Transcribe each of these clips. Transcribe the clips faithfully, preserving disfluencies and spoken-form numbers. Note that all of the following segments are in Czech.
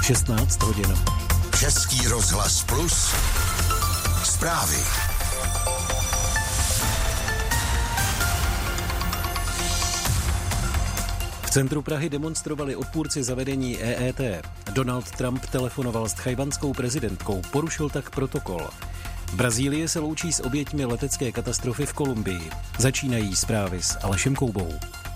šestnáct hodin. Český rozhlas Plus. Zprávy. V centru Prahy demonstrovali odpůrci zavedení E E T. Donald Trump telefonoval s tchajwanskou prezidentkou, porušil tak protokol. Brazílie se loučí s oběťmi letecké katastrofy v Kolumbii. Začínají zprávy s Alešem Koubou.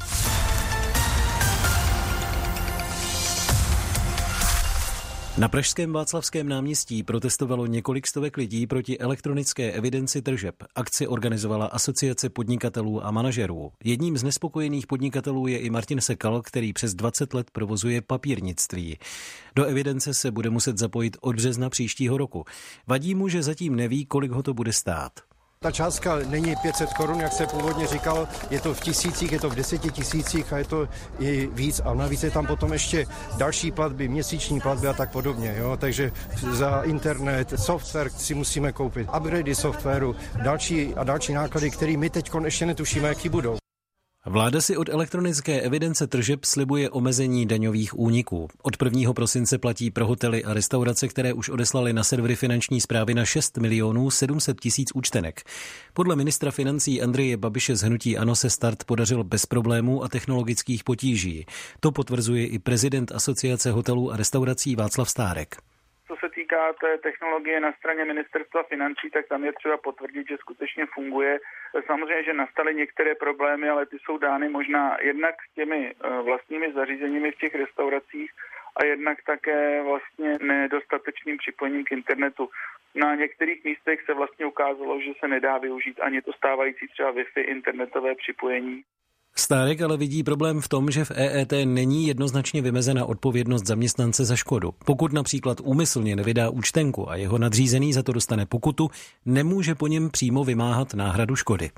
Na pražském Václavském náměstí protestovalo několik stovek lidí proti elektronické evidenci tržeb. Akci organizovala Asociace podnikatelů a manažerů. Jedním z nespokojených podnikatelů je i Martin Sekal, který přes dvacet let provozuje papírnictví. Do evidence se bude muset zapojit od března příštího roku. Vadí mu, že zatím neví, kolik ho to bude stát. Ta částka není pět set korun, jak se původně říkal, je to v tisících, je to v deseti tisících a je to i víc. A navíc je tam potom ještě další platby, měsíční platby a tak podobně. Jo? Takže za internet, software si musíme koupit, upgradey softwaru, další a další náklady, které my teď ještě netušíme, jaký budou. Vláda si od elektronické evidence tržeb slibuje omezení daňových úniků. Od prvního prosince platí pro hotely a restaurace, které už odeslaly na servery finanční správy na šest milionů sedm set tisíc účtenek. Podle ministra financí Andreje Babiše z hnutí ANO se start podařil bez problémů a technologických potíží. To potvrzuje i prezident Asociace hotelů a restaurací Václav Stárek. Co se týká té technologie na straně ministerstva financí, tak tam je třeba potvrdit, že skutečně funguje. Samozřejmě, že nastaly některé problémy, ale ty jsou dány možná jednak těmi vlastními zařízeními v těch restauracích a jednak také vlastně nedostatečným připojením k internetu. Na některých místech se vlastně ukázalo, že se nedá využít ani to stávající třeba Wi-Fi internetové připojení. Stárek ale vidí problém v tom, že v E E T není jednoznačně vymezena odpovědnost zaměstnance za škodu. Pokud například úmyslně nevydá účtenku a jeho nadřízený za to dostane pokutu, nemůže po něm přímo vymáhat náhradu škody.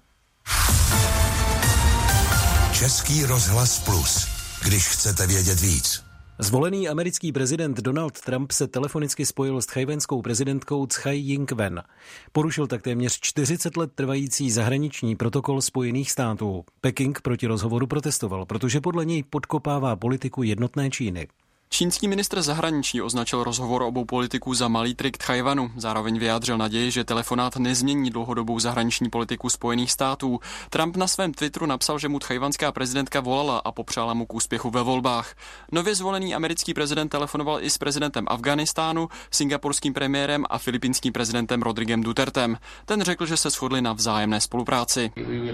Český rozhlas Plus. Když chcete vědět víc. Zvolený americký prezident Donald Trump se telefonicky spojil s tchajwanskou prezidentkou Tsai Ing-wen. Porušil tak téměř čtyřicet let trvající zahraniční protokol Spojených států. Peking proti rozhovoru protestoval, protože podle něj podkopává politiku jednotné Číny. Čínský ministr zahraničí označil rozhovor obou politiků za malý trik Tchajwanu. Zároveň vyjádřil naději, že telefonát nezmění dlouhodobou zahraniční politiku Spojených států. Trump na svém Twitteru napsal, že mu tchajwanská prezidentka volala a popřála mu k úspěchu ve volbách. Nově zvolený americký prezident telefonoval i s prezidentem Afghánistánu, singapurským premiérem a filipínským prezidentem Rodriguem Dutertem. Ten řekl, že se shodli na vzájemné spolupráci.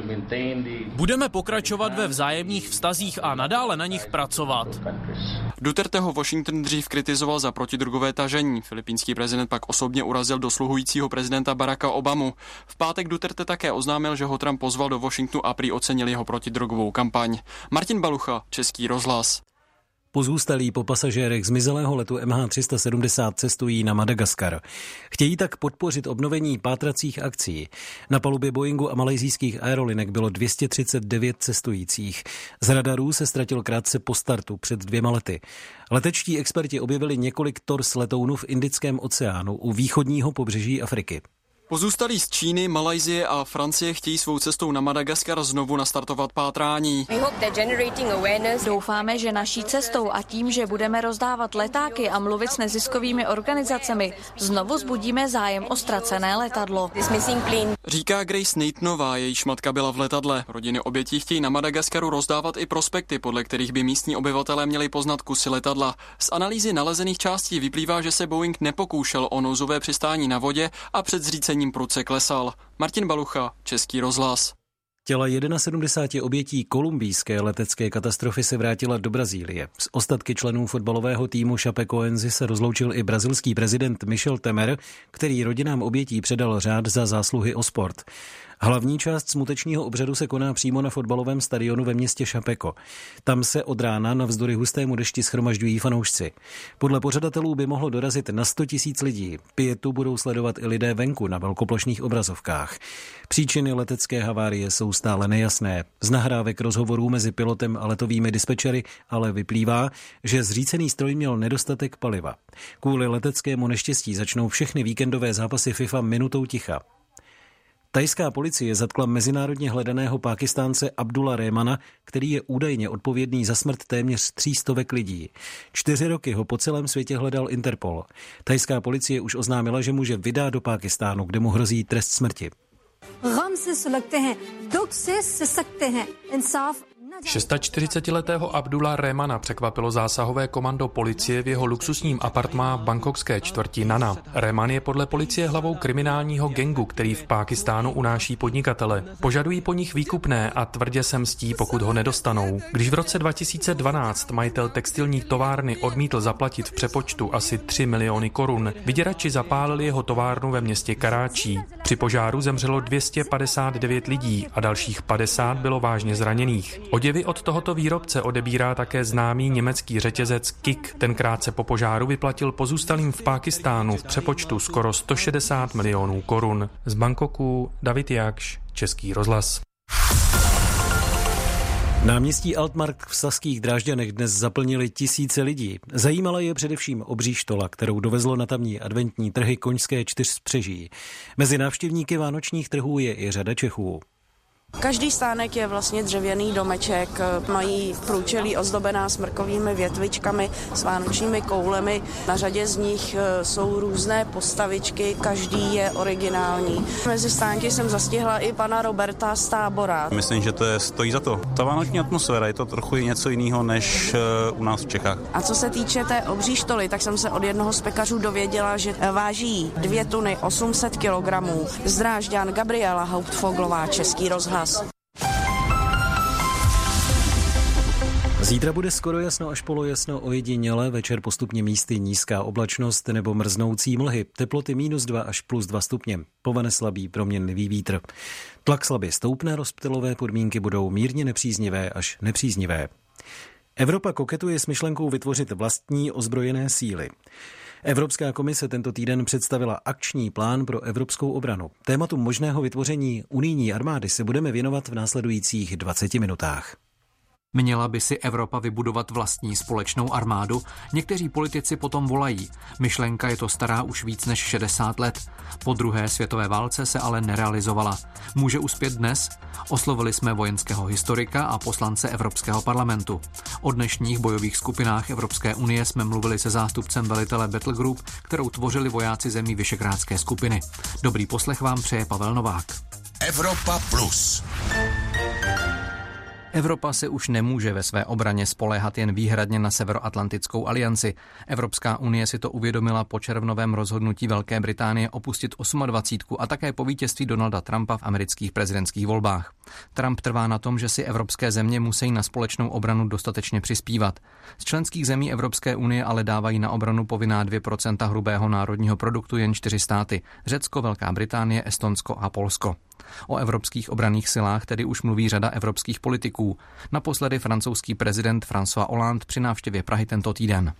Budeme pokračovat ve vzájemných vztazích a nadále na nich pracovat. Duterteho Washington dřív kritizoval za protidrogové tažení. Filipínský prezident pak osobně urazil dosluhujícího prezidenta Baracka Obamu. V pátek Duterte také oznámil, že ho Trump pozval do Washingtonu a prý ocenil jeho protidrogovou kampaň. Martin Balucha, Český rozhlas. Pozůstalí po pasažérech zmizelého letu M H tři sta sedmdesát cestují na Madagaskar. Chtějí tak podpořit obnovení pátracích akcí. Na palubě Boeingu a malajzijských aerolinek bylo dvě stě třicet devět cestujících. Z radarů se ztratil krátce po startu před dvěma lety. Letečtí experti objevili několik tors letounů v Indickém oceánu u východního pobřeží Afriky. Pozůstalí z Číny, Malajsie a Francie chtějí svou cestou na Madagaskar znovu nastartovat pátrání. Doufáme, že naší cestou a tím, že budeme rozdávat letáky a mluvit s neziskovými organizacemi, znovu zbudíme zájem o ztracené letadlo. Říká Grace Nathanová, jejíž matka byla v letadle. Rodiny obětí chtějí na Madagaskaru rozdávat i prospekty, podle kterých by místní obyvatelé měli poznat kusy letadla. Z analýzy nalezených částí vyplývá, že se Boeing nepokoušel o nouzové přistání na vodě a před zřícením prudce klesal. Martin Balucha, Český rozhlas. Těla sedmdesáti jedna obětí kolumbijské letecké katastrofy se vrátila do Brazílie. S ostatky členů fotbalového týmu Chapecoense se rozloučil i brazilský prezident Michel Temer, který rodinám obětí předal řád za zásluhy o sport. Hlavní část smutečního obřadu se koná přímo na fotbalovém stadionu ve městě Chapecó. Tam se od rána navzdory hustému dešti shromažďují fanoušci. Podle pořadatelů by mohlo dorazit na sto tisíc lidí. Pietu budou sledovat i lidé venku na velkoplošných obrazovkách. Příčiny letecké havárie jsou stále nejasné. Z nahrávek rozhovorů mezi pilotem a letovými dispečery ale vyplývá, že zřícený stroj měl nedostatek paliva. Kvůli leteckému neštěstí začnou všechny víkendové zápasy FIFA minutou ticha. Thajská policie zatkla mezinárodně hledaného Pákistánce Abdulla Rehmana, který je údajně odpovědný za smrt téměř tří stovek lidí. Čtyři roky ho po celém světě hledal Interpol. Thajská policie už oznámila, že může vydá do Pákistánu, kde mu hrozí trest smrti. čtyřicetišestiletého Abdulla Rehmana překvapilo zásahové komando policie v jeho luxusním apartmá v bangkokské čtvrti Nana. Rehman je podle policie hlavou kriminálního gangu, který v Pákistánu unáší podnikatele. Požadují po nich výkupné a tvrdě se mstí, pokud ho nedostanou. Když v roce dva tisíce dvanáct majitel textilní továrny odmítl zaplatit v přepočtu asi tři miliony korun, vyděrači zapálili jeho továrnu ve městě Karáčí. Při požáru zemřelo dvě stě padesát devět lidí a dalších padesát bylo vážně zraněných. Oděvy od tohoto výrobce odebírá také známý německý řetězec Kik. Ten krátce po požáru vyplatil pozůstalým v Pákistánu v přepočtu skoro sto šedesát milionů korun. Z Bangkoku David Jakš, Český rozhlas. Náměstí Altmark v saských Drážďanech dnes zaplnili tisíce lidí. Zajímala je především obří štola, kterou dovezlo na tamní adventní trhy koňské čtyřspřeží. Mezi návštěvníky vánočních trhů je i řada Čechů. Každý stánek je vlastně dřevěný domeček, mají průčelí ozdobená smrkovými větvičkami s vánočními koulemi. Na řadě z nich jsou různé postavičky, každý je originální. Mezi stánky jsem zastihla i pana Roberta z Tábora. Myslím, že to je, stojí za to. Ta vánoční atmosféra je to trochu něco jiného než u nás v Čechách. A co se týče té obří štoly, tak jsem se od jednoho z pekařů dověděla, že váží dvě tuny osm set kilogramů. Z Drážďan Gabriela Hauptfoglová, Český rozhlas. Zítra bude skoro jasno až polojasno, ojediněle, večer postupně místy nízká oblačnost nebo mrznoucí mlhy. Teploty minus dva až plus dva stupně. Povane slabý proměnlivý vítr. Tlak slabě stoupne, rozptylové podmínky budou mírně nepříznivé až nepříznivé. Evropa koketuje s myšlenkou vytvořit vlastní ozbrojené síly. Evropská komise tento týden představila akční plán pro evropskou obranu. Tématu možného vytvoření unijní armády se budeme věnovat v následujících dvaceti minutách. Měla by si Evropa vybudovat vlastní společnou armádu? Někteří politici potom volají. Myšlenka je to stará už víc než šedesát let. Po druhé světové válce se ale nerealizovala. Může uspět dnes? Oslovili jsme vojenského historika a poslance Evropského parlamentu. O dnešních bojových skupinách Evropské unie jsme mluvili se zástupcem velitele Battle Group, kterou tvořili vojáci zemí Visegrádské skupiny. Dobrý poslech vám přeje Pavel Novák. Evropa Plus. Evropa se už nemůže ve své obraně spoléhat jen výhradně na Severoatlantickou alianci. Evropská unie si to uvědomila po červnovém rozhodnutí Velké Británie opustit osmadvacítku a také po vítězství Donalda Trumpa v amerických prezidentských volbách. Trump trvá na tom, že si evropské země musí na společnou obranu dostatečně přispívat. Z členských zemí Evropské unie ale dávají na obranu povinná dvě procenta hrubého národního produktu jen čtyři státy: Řecko, Velká Británie, Estonsko a Polsko. O evropských obranných silách tedy už mluví řada evropských politiků. Naposledy francouzský prezident François Hollande při návštěvě Prahy tento týden.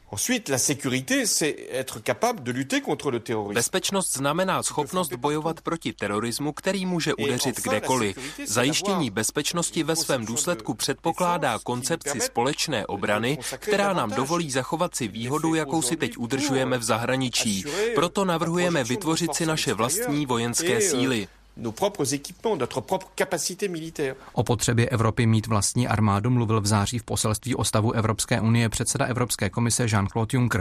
Bezpečnost znamená schopnost bojovat proti terorismu, který může udeřit kdekoliv. Zajištění bezpečnosti ve svém důsledku předpokládá koncepci společné obrany, která nám dovolí zachovat si výhodu, jakou si teď udržujeme v zahraničí. Proto navrhujeme vytvořit si naše vlastní vojenské síly. O potřebě Evropy mít vlastní armádu mluvil v září v poselství o stavu Evropské unie předseda Evropské komise Jean-Claude Juncker.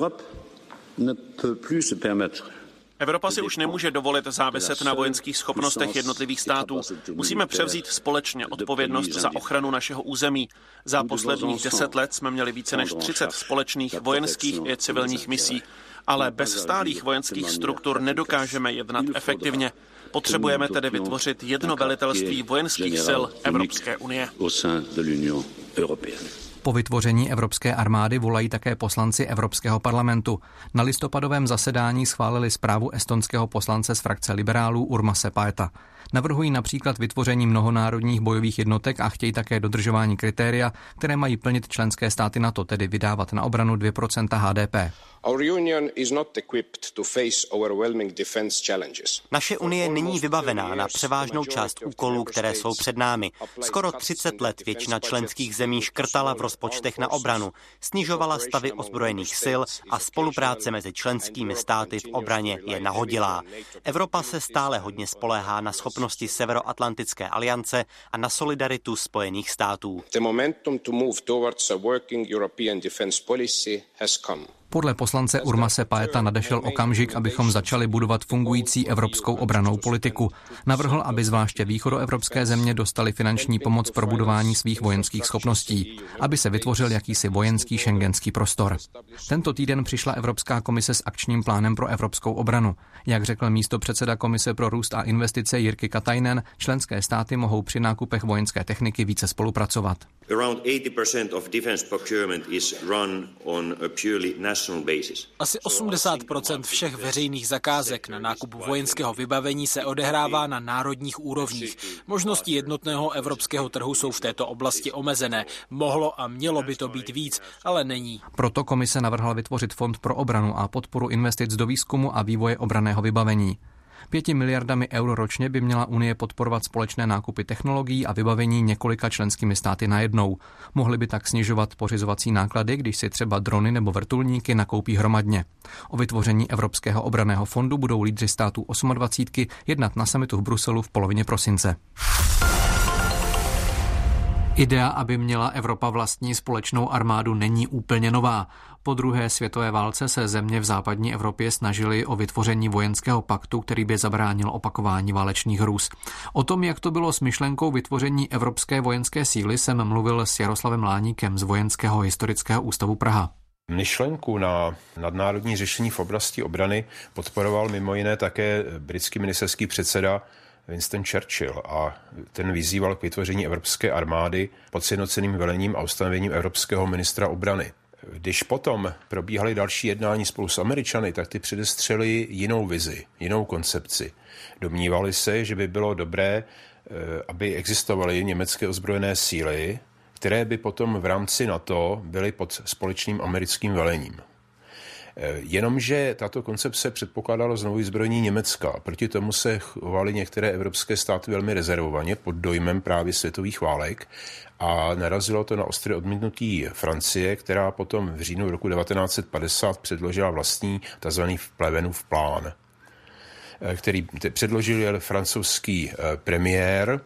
Evropa si už nemůže dovolit záviset na vojenských schopnostech jednotlivých států. Musíme převzít společně odpovědnost za ochranu našeho území. Za posledních deset let jsme měli více než třicet společných vojenských i civilních misí, ale bez stálých vojenských struktur nedokážeme jednat efektivně. Potřebujeme tedy vytvořit jedno velitelství vojenských sil Evropské unie. Po vytvoření evropské armády volají také poslanci Evropského parlamentu. Na listopadovém zasedání schválili zprávu estonského poslance z frakce liberálů Urmase Paeta. Navrhují například vytvoření mnohonárodních bojových jednotek a chtějí také dodržování kritéria, které mají plnit členské státy NATO, tedy vydávat na obranu dvě procenta H D P. Naše unie není vybavená na převážnou část úkolů, které jsou před námi. Skoro třicet let většina členských zemí škrtala v rozpočtech na obranu, snižovala stavy ozbrojených sil a spolupráce mezi členskými státy v obraně je nahodilá. Evropa se stále hodně spoléhá na schopnost schopnosti Severoatlantické aliance a na solidaritu Spojených států. The momentum to move towards a working European defense policy has come. Podle poslance Urmase Paeta nadešel okamžik, abychom začali budovat fungující evropskou obrannou politiku. Navrhl, aby zvláště východoevropské země dostaly finanční pomoc pro budování svých vojenských schopností, aby se vytvořil jakýsi vojenský schengenský prostor. Tento týden přišla Evropská komise s akčním plánem pro evropskou obranu. Jak řekl místopředseda Komise pro růst a investice Jyrki Katainen, členské státy mohou při nákupech vojenské techniky více spolupracovat. Around eighty percent of defense procurement is run on a purely national basis. Asi osmdesát procent všech veřejných zakázek na nákup vojenského vybavení se odehrává na národních úrovních. Možnosti jednotného evropského trhu jsou v této oblasti omezené. Mohlo a mělo by to být víc, ale není. Proto komise navrhla vytvořit fond pro obranu a podporu investic do výzkumu a vývoje obranného vybavení. Pěti miliardami eur ročně by měla Unie podporovat společné nákupy technologií a vybavení několika členskými státy najednou. Mohly by tak snižovat pořizovací náklady, když si třeba drony nebo vrtulníky nakoupí hromadně. O vytvoření Evropského obranného fondu budou lídři států dvacítky osm jednat na summitu v Bruselu v polovině prosince. Idea, aby měla Evropa vlastní společnou armádu, není úplně nová. Po druhé světové válce se země v západní Evropě snažily o vytvoření vojenského paktu, který by zabránil opakování válečných hrůz. O tom, jak to bylo s myšlenkou vytvoření Evropské vojenské síly, jsem mluvil s Jaroslavem Láníkem z Vojenského historického ústavu Praha. Myšlenku na nadnárodní řešení v oblasti obrany podporoval mimo jiné také britský ministerský předseda Winston Churchill a ten vyzýval k vytvoření evropské armády pod sjednoceným velením a ustanovením evropského ministra obrany. Když potom probíhaly další jednání spolu s Američany, tak ty předestřeli jinou vizi, jinou koncepci. Domnívali se, že by bylo dobré, aby existovaly německé ozbrojené síly, které by potom v rámci NATO byly pod společným americkým velením. Jenomže tato koncepce předpokládala znovu zbrojení Německa. Proti tomu se chovaly některé evropské státy velmi rezervovaně pod dojmem právě světových válek a narazilo to na ostré odmítnutí Francie, která potom v říjnu roku devatenáct set padesát předložila vlastní tzv. Plevenův plán, který předložil francouzský premiér.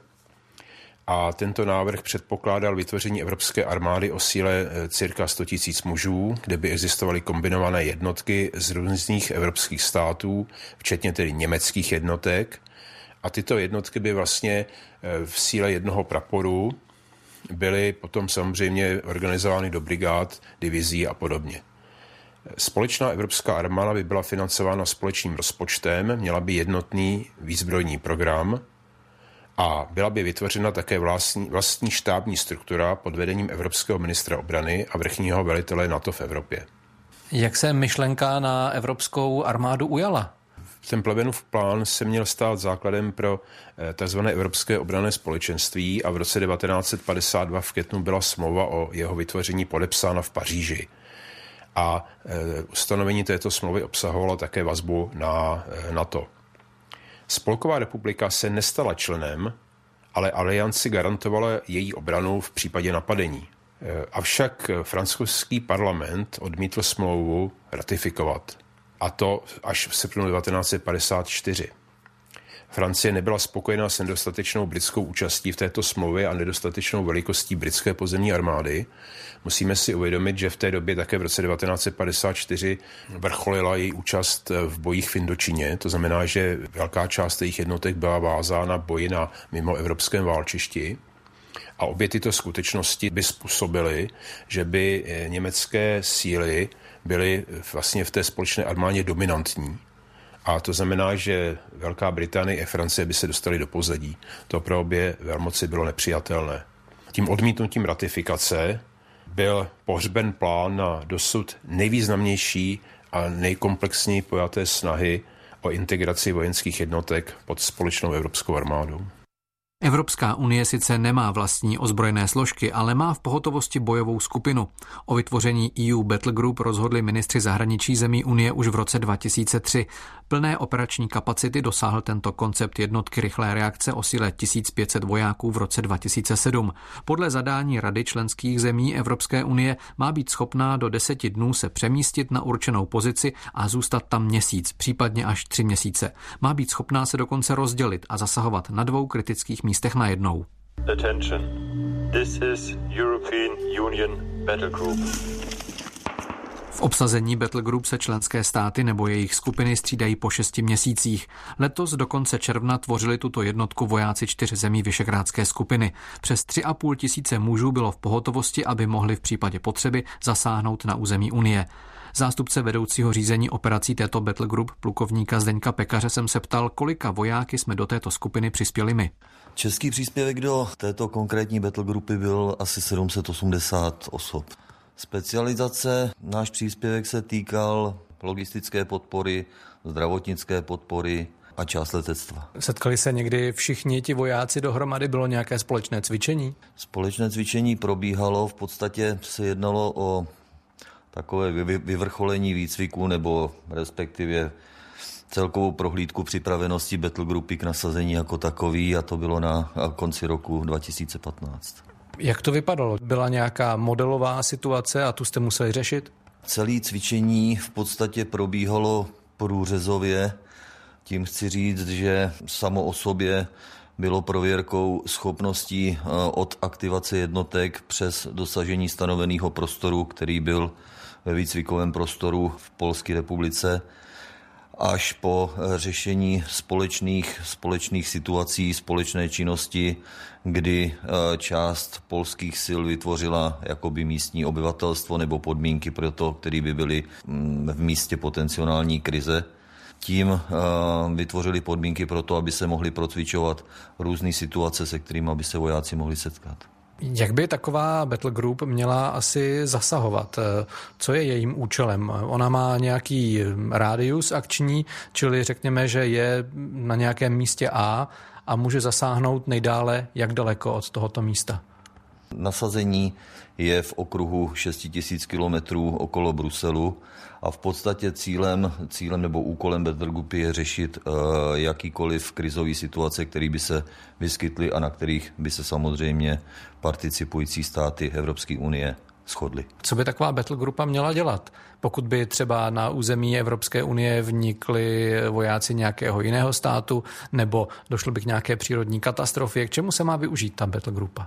A tento návrh předpokládal vytvoření evropské armády o síle cirka sto tisíc mužů, kde by existovaly kombinované jednotky z různých evropských států, včetně tedy německých jednotek. A tyto jednotky by vlastně v síle jednoho praporu byly potom samozřejmě organizovány do brigád, divizí a podobně. Společná evropská armáda by byla financována společným rozpočtem, měla by jednotný výzbrojní program, a byla by vytvořena také vlastní, vlastní štábní struktura pod vedením evropského ministra obrany a vrchního velitele NATO v Evropě. Jak se myšlenka na evropskou armádu ujala? Ten Plevenův plán se měl stát základem pro tzv. Evropské obranné společenství a v roce devatenáct set padesát dva v květnu byla smlouva o jeho vytvoření podepsána v Paříži. A e, ustanovení této smlouvy obsahovalo také vazbu na e, NATO. Spolková republika se nestala členem, ale alianci garantovala její obranu v případě napadení. Avšak francouzský parlament odmítl smlouvu ratifikovat, a to až v srpnu devatenáct set padesát čtyři. Francie nebyla spokojená s nedostatečnou britskou účastí v této smlouvě a nedostatečnou velikostí britské pozemní armády. Musíme si uvědomit, že v té době také v roce devatenáct set padesát čtyři vrcholila její účast v bojích v Indočíně. To znamená, že velká část jejich jednotek byla vázána boji na mimoevropském válčišti. A obě tyto skutečnosti by způsobily, že by německé síly byly vlastně v té společné armádě dominantní. A to znamená, že Velká Británie a Francie by se dostaly do pozadí. To pro obě velmoci bylo nepřijatelné. Tím odmítnutím ratifikace byl pohřben plán na dosud nejvýznamnější a nejkomplexněji pojaté snahy o integraci vojenských jednotek pod společnou evropskou armádu. Evropská unie sice nemá vlastní ozbrojené složky, ale má v pohotovosti bojovou skupinu. O vytvoření E U Battle Group rozhodli ministři zahraničí zemí Unie už v roce dva tisíce tři. Plné operační kapacity dosáhl tento koncept jednotky rychlé reakce o síle tisíc pět set vojáků v roce dva tisíce sedm. Podle zadání Rady členských zemí Evropské unie má být schopná do deseti dnů se přemístit na určenou pozici a zůstat tam měsíc, případně až tři měsíce. Má být schopná se dokonce rozdělit a zasahovat na dvou kritických místech najednou. Attention. This is European Union Battle Group. V obsazení Battle Group se členské státy nebo jejich skupiny střídají po šesti měsících. Letos do konce června tvořili tuto jednotku vojáci čtyř zemí Visegrádské skupiny. Přes tři a půl tisíce mužů bylo v pohotovosti, aby mohli v případě potřeby zasáhnout na území Unie. Zástupce vedoucího řízení operací této Battle Group, plukovníka Zdeňka Pekaře, jsem se ptal, kolika vojáky jsme do této skupiny přispěli my. Český příspěvek do této konkrétní Battle Groupy byl asi sedm set osmdesát osob. Specializace, náš příspěvek se týkal logistické podpory, zdravotnické podpory a část letectva. Setkali se někdy všichni ti vojáci dohromady, bylo nějaké společné cvičení? Společné cvičení probíhalo, v podstatě se jednalo o takové vyvrcholení výcviku nebo respektive celkovou prohlídku připravenosti Battle Groupy k nasazení jako takový, a to bylo na konci roku dva tisíce patnáct. Jak to vypadalo? Byla nějaká modelová situace a tu jste museli řešit? Celé cvičení v podstatě probíhalo průřezově. Tím chci říct, že samo o sobě bylo prověrkou schopností od aktivace jednotek přes dosažení stanoveného prostoru, který byl ve výcvikovém prostoru v Polské republice, až po řešení společných, společných situací, společné činnosti, kdy část polských sil vytvořila jakoby místní obyvatelstvo nebo podmínky pro to, které by byly v místě potenciální krize. Tím vytvořili podmínky pro to, aby se mohli procvičovat různé situace, se kterými by se vojáci mohli setkat. Jak by taková Battle Group měla asi zasahovat? Co je jejím účelem? Ona má nějaký rádius akční, čili řekněme, že je na nějakém místě A a může zasáhnout nejdále jak daleko od tohoto místa? Nasazení je v okruhu šest tisíc kilometrů okolo Bruselu a v podstatě cílem, cílem nebo úkolem Battle Groupy je řešit uh, jakýkoliv krizový situace, které by se vyskytly a na kterých by se samozřejmě participující státy Evropské unie shodly. Co by taková Battle Groupa měla dělat? Pokud by třeba na území Evropské unie vnikli vojáci nějakého jiného státu nebo došlo by k nějaké přírodní katastrofě, k čemu se má využít ta Battle Groupa?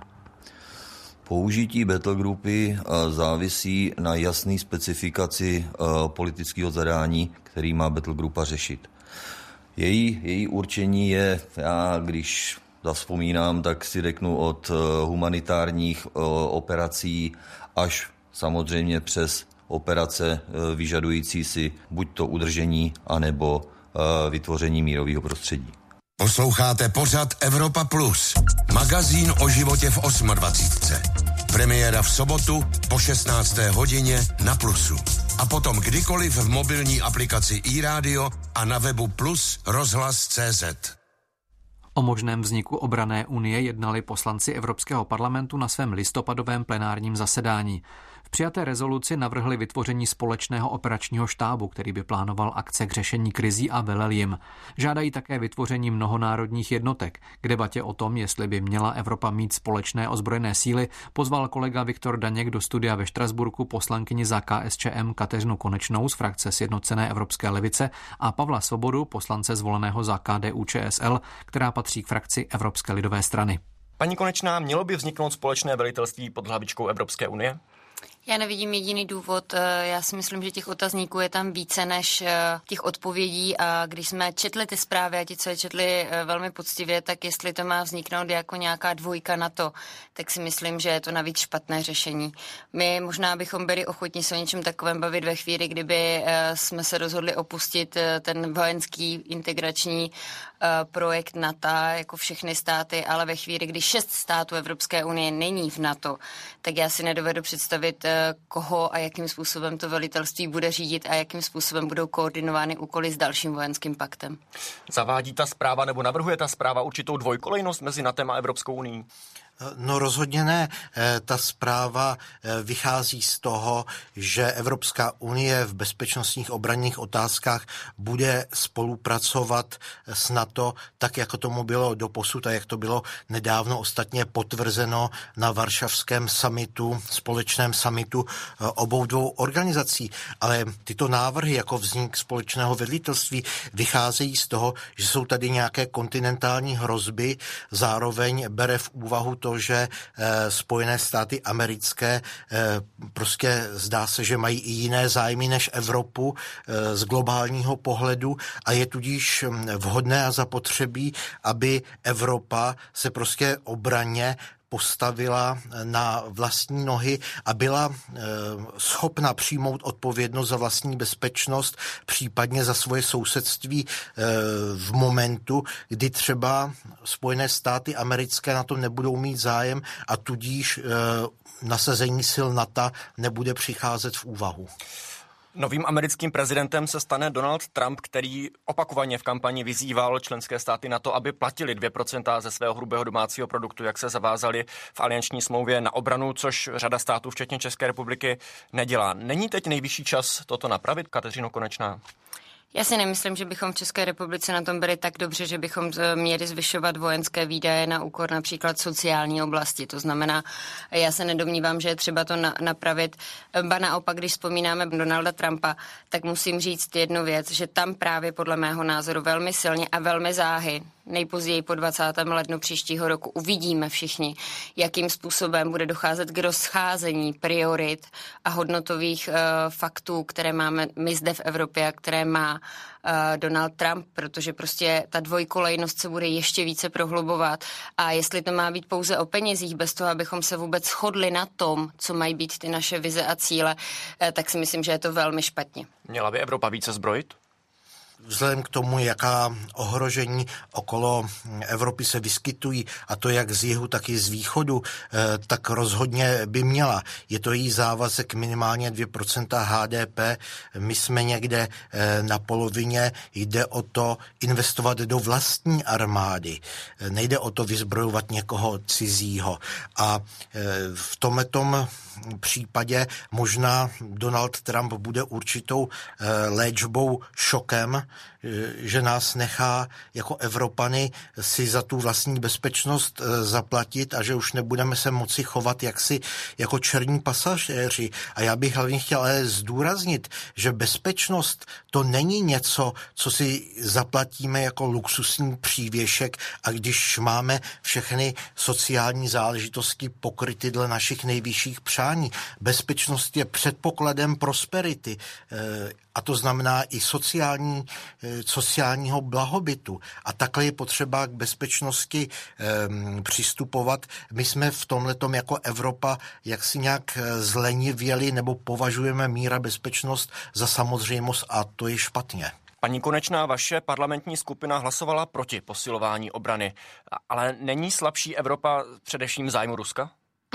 Použití Battle Groupy závisí na jasné specifikaci politického zadání, který má Battle Groupa řešit. Její, její určení je, já když zavzpomínám, tak si řeknu od humanitárních operací až samozřejmě přes operace vyžadující si buď to udržení, anebo vytvoření mírového prostředí. Posloucháte pořad Evropa Plus, magazín o životě v osmadvacítce. Premiéra v sobotu po šestnácté hodině na Plusu. A potom kdykoliv v mobilní aplikaci iRádio a na webu plus rozhlas tečka cé zet. O možném vzniku obranné unie jednali poslanci Evropského parlamentu na svém listopadovém plenárním zasedání. V přijaté rezoluci navrhli vytvoření společného operačního štábu, který by plánoval akce k řešení krizí a velel jim. Žádají také vytvoření mnohonárodních jednotek. K debatě o tom, jestli by měla Evropa mít společné ozbrojené síly, pozval kolega Viktor Daněk do studia ve Štrasburku poslankyni za K S Č M Kateřinu Konečnou z frakce Sjednocené evropské levice a Pavla Svobodu, poslance zvoleného za K D U Č S L, která patří k frakci Evropské lidové strany. Paní Konečná, mělo by vzniknout společné velitelství pod hlavičkou Evropské unie? Já nevidím jediný důvod. Já si myslím, že těch otazníků je tam více než těch odpovědí a když jsme četli ty zprávy a ti, co je četli velmi poctivě, tak jestli to má vzniknout jako nějaká dvojka NATO, tak si myslím, že je to navíc špatné řešení. My možná bychom byli ochotní se o něčem takovém bavit ve chvíli, kdyby jsme se rozhodli opustit ten vojenský integrační projekt NATO jako všechny státy, ale ve chvíli, kdy šest států Evropské unie není v NATO, tak já si nedovedu představit koho a jakým způsobem to velitelství bude řídit a jakým způsobem budou koordinovány úkoly s dalším vojenským paktem. Zavádí ta zpráva nebo navrhuje ta zpráva určitou dvojkolejnost mezi NATOem a Evropskou unií? No rozhodně ne. Ta zpráva vychází z toho, že Evropská unie v bezpečnostních obranných otázkách bude spolupracovat s NATO tak, jako tomu bylo doposud a jak to bylo nedávno ostatně potvrzeno na varšavském summitu, společném summitu obou dvou organizací. Ale tyto návrhy jako vznik společného velitelství vycházejí z toho, že jsou tady nějaké kontinentální hrozby, zároveň bere v úvahu to, že Spojené státy americké prostě zdá se, že mají i jiné zájmy než Evropu z globálního pohledu a je tudíž vhodné a zapotřebí, aby Evropa se prostě obranně postavila na vlastní nohy a byla e, schopna přijmout odpovědnost za vlastní bezpečnost, případně za svoje sousedství e, v momentu, kdy třeba Spojené státy americké na to nebudou mít zájem a tudíž e, nasazení sil NATO nebude přicházet v úvahu. Novým americkým prezidentem se stane Donald Trump, který opakovaně v kampani vyzýval členské státy NATO, aby platili dvě procenta ze svého hrubého domácího produktu, jak se zavázali v alianční smlouvě na obranu, což řada států, včetně České republiky, nedělá. Není teď nejvyšší čas toto napravit, Kateřino Konečná? Já si nemyslím, že bychom v České republice na tom byli tak dobře, že bychom měli zvyšovat vojenské výdaje na úkor například sociální oblasti. To znamená, já se nedomnívám, že je třeba to na, napravit. Ba naopak, když vzpomínáme Donalda Trumpa, tak musím říct jednu věc, že tam právě podle mého názoru velmi silně a velmi záhy, nejpozději po dvacátém lednu příštího roku, uvidíme všichni, jakým způsobem bude docházet k rozcházení priorit a hodnotových uh, faktů, které máme my zde v Evropě a které má uh, Donald Trump, protože prostě ta dvojkolejnost se bude ještě více prohlubovat a jestli to má být pouze o penězích, bez toho, abychom se vůbec shodli na tom, co mají být ty naše vize a cíle, uh, tak si myslím, že je to velmi špatně. Měla by Evropa více zbrojit? Vzhledem k tomu, jaká ohrožení okolo Evropy se vyskytují, a to jak z jihu, tak i z východu, tak rozhodně by měla. Je to její závazek minimálně dvě procenta H D P. My jsme někde na polovině. Jde o to investovat do vlastní armády. Nejde o to vyzbrojovat někoho cizího. A v tomhletom případě možná Donald Trump bude určitou léčbou šokem, že nás nechá jako Evropany si za tu vlastní bezpečnost zaplatit a že už nebudeme se moci chovat jaksi jako černí pasažéři. A já bych hlavně chtěl ale zdůraznit, že bezpečnost to není něco, co si zaplatíme jako luxusní přívěšek a když máme všechny sociální záležitosti pokryty dle našich nejvyšších přání. Bezpečnost je předpokladem prosperity. A to znamená i sociální, sociálního blahobytu. A takhle je potřeba k bezpečnosti um, přistupovat. My jsme v tomhletom jako Evropa jaksi nějak zlenivěli nebo považujeme mír a bezpečnost za samozřejmost a to je špatně. Paní Konečná, vaše parlamentní skupina hlasovala proti posilování obrany, ale není slabší Evropa především v zájmu Ruska?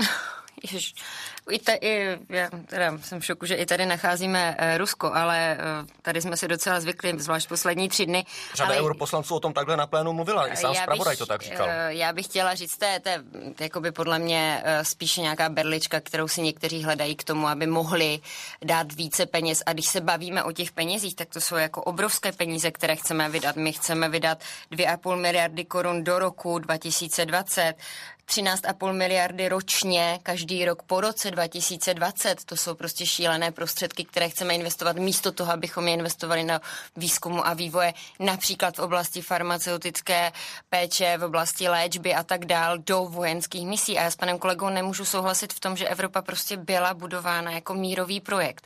Jež, i ta, i, já teda jsem v šoku, že i tady nacházíme e, Rusko, ale e, tady jsme si docela zvykli, zvlášť poslední tři dny. Řada ale europoslanců o tom takhle na plénu mluvila, i sám zpravodaj to tak říkal. E, já bych chtěla říct, to je, to je jakoby podle mě e, spíše nějaká berlička, kterou si někteří hledají k tomu, aby mohli dát více peněz. A když se bavíme o těch penězích, tak to jsou jako obrovské peníze, které chceme vydat. My chceme vydat dvě a půl miliardy korun do roku dva tisíce dvacet, třináct a půl miliardy ročně, každý rok po roce dva tisíce dvacet. To jsou prostě šílené prostředky, které chceme investovat místo toho, abychom je investovali na výzkumu a vývoje, například v oblasti farmaceutické péče, v oblasti léčby a tak dál, do vojenských misí. A já s panem kolegou nemůžu souhlasit v tom, že Evropa prostě byla budována jako mírový projekt.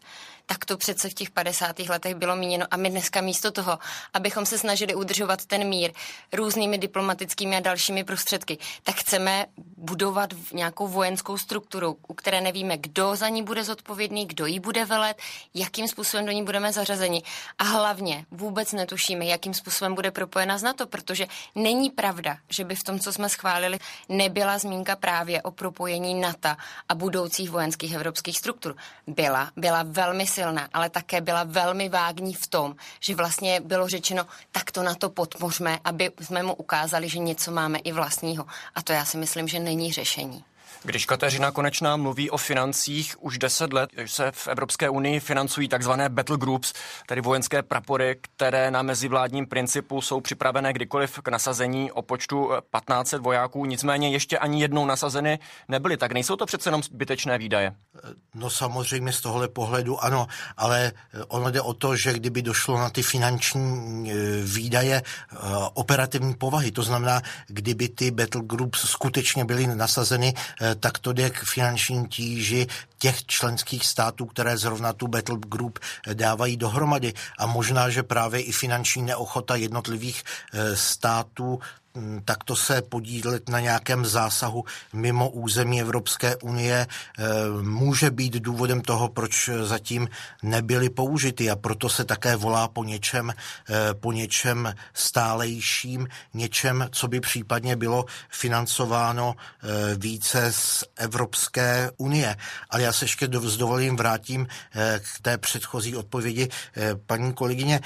Tak to přece v těch padesátých letech bylo míněno a my dneska místo toho, abychom se snažili udržovat ten mír různými diplomatickými a dalšími prostředky, tak chceme budovat nějakou vojenskou strukturu, u které nevíme, kdo za ní bude zodpovědný, kdo ji bude velet, jakým způsobem do ní budeme zařazeni a hlavně vůbec netušíme, jakým způsobem bude propojena s NATO, protože není pravda, že by v tom, co jsme schválili, nebyla zmínka právě o propojení NATO a budoucích vojenských evropských struktur. Byla, byla velmi silná, ale také byla velmi vágní v tom, že vlastně bylo řečeno, tak to NATO podpořme, aby jsme mu ukázali, že něco máme i vlastního. A to já si myslím, že není řešení. Když Kateřina Konečná mluví o financích, už deset let se v Evropské unii financují takzvané battle groups, tedy vojenské prapory, které na mezivládním principu jsou připravené kdykoliv k nasazení o počtu patnáct set vojáků, nicméně ještě ani jednou nasazeny nebyly. Tak nejsou to přece jenom zbytečné výdaje? No samozřejmě z tohohle pohledu ano, ale ono jde o to, že kdyby došlo na ty finanční výdaje operativní povahy, to znamená, kdyby ty battle groups skutečně byly nasazeny, tak to jde k finanční tíži těch členských států, které zrovna tu battle group dávají dohromady. A možná, že právě i finanční neochota jednotlivých států takto se podílet na nějakém zásahu mimo území Evropské unie může být důvodem toho, proč zatím nebyly použity a proto se také volá po něčem, po něčem stálejším, něčem, co by případně bylo financováno více z Evropské unie. Ale já se ještě s dovolením vrátím k té předchozí odpovědi paní kolegyně.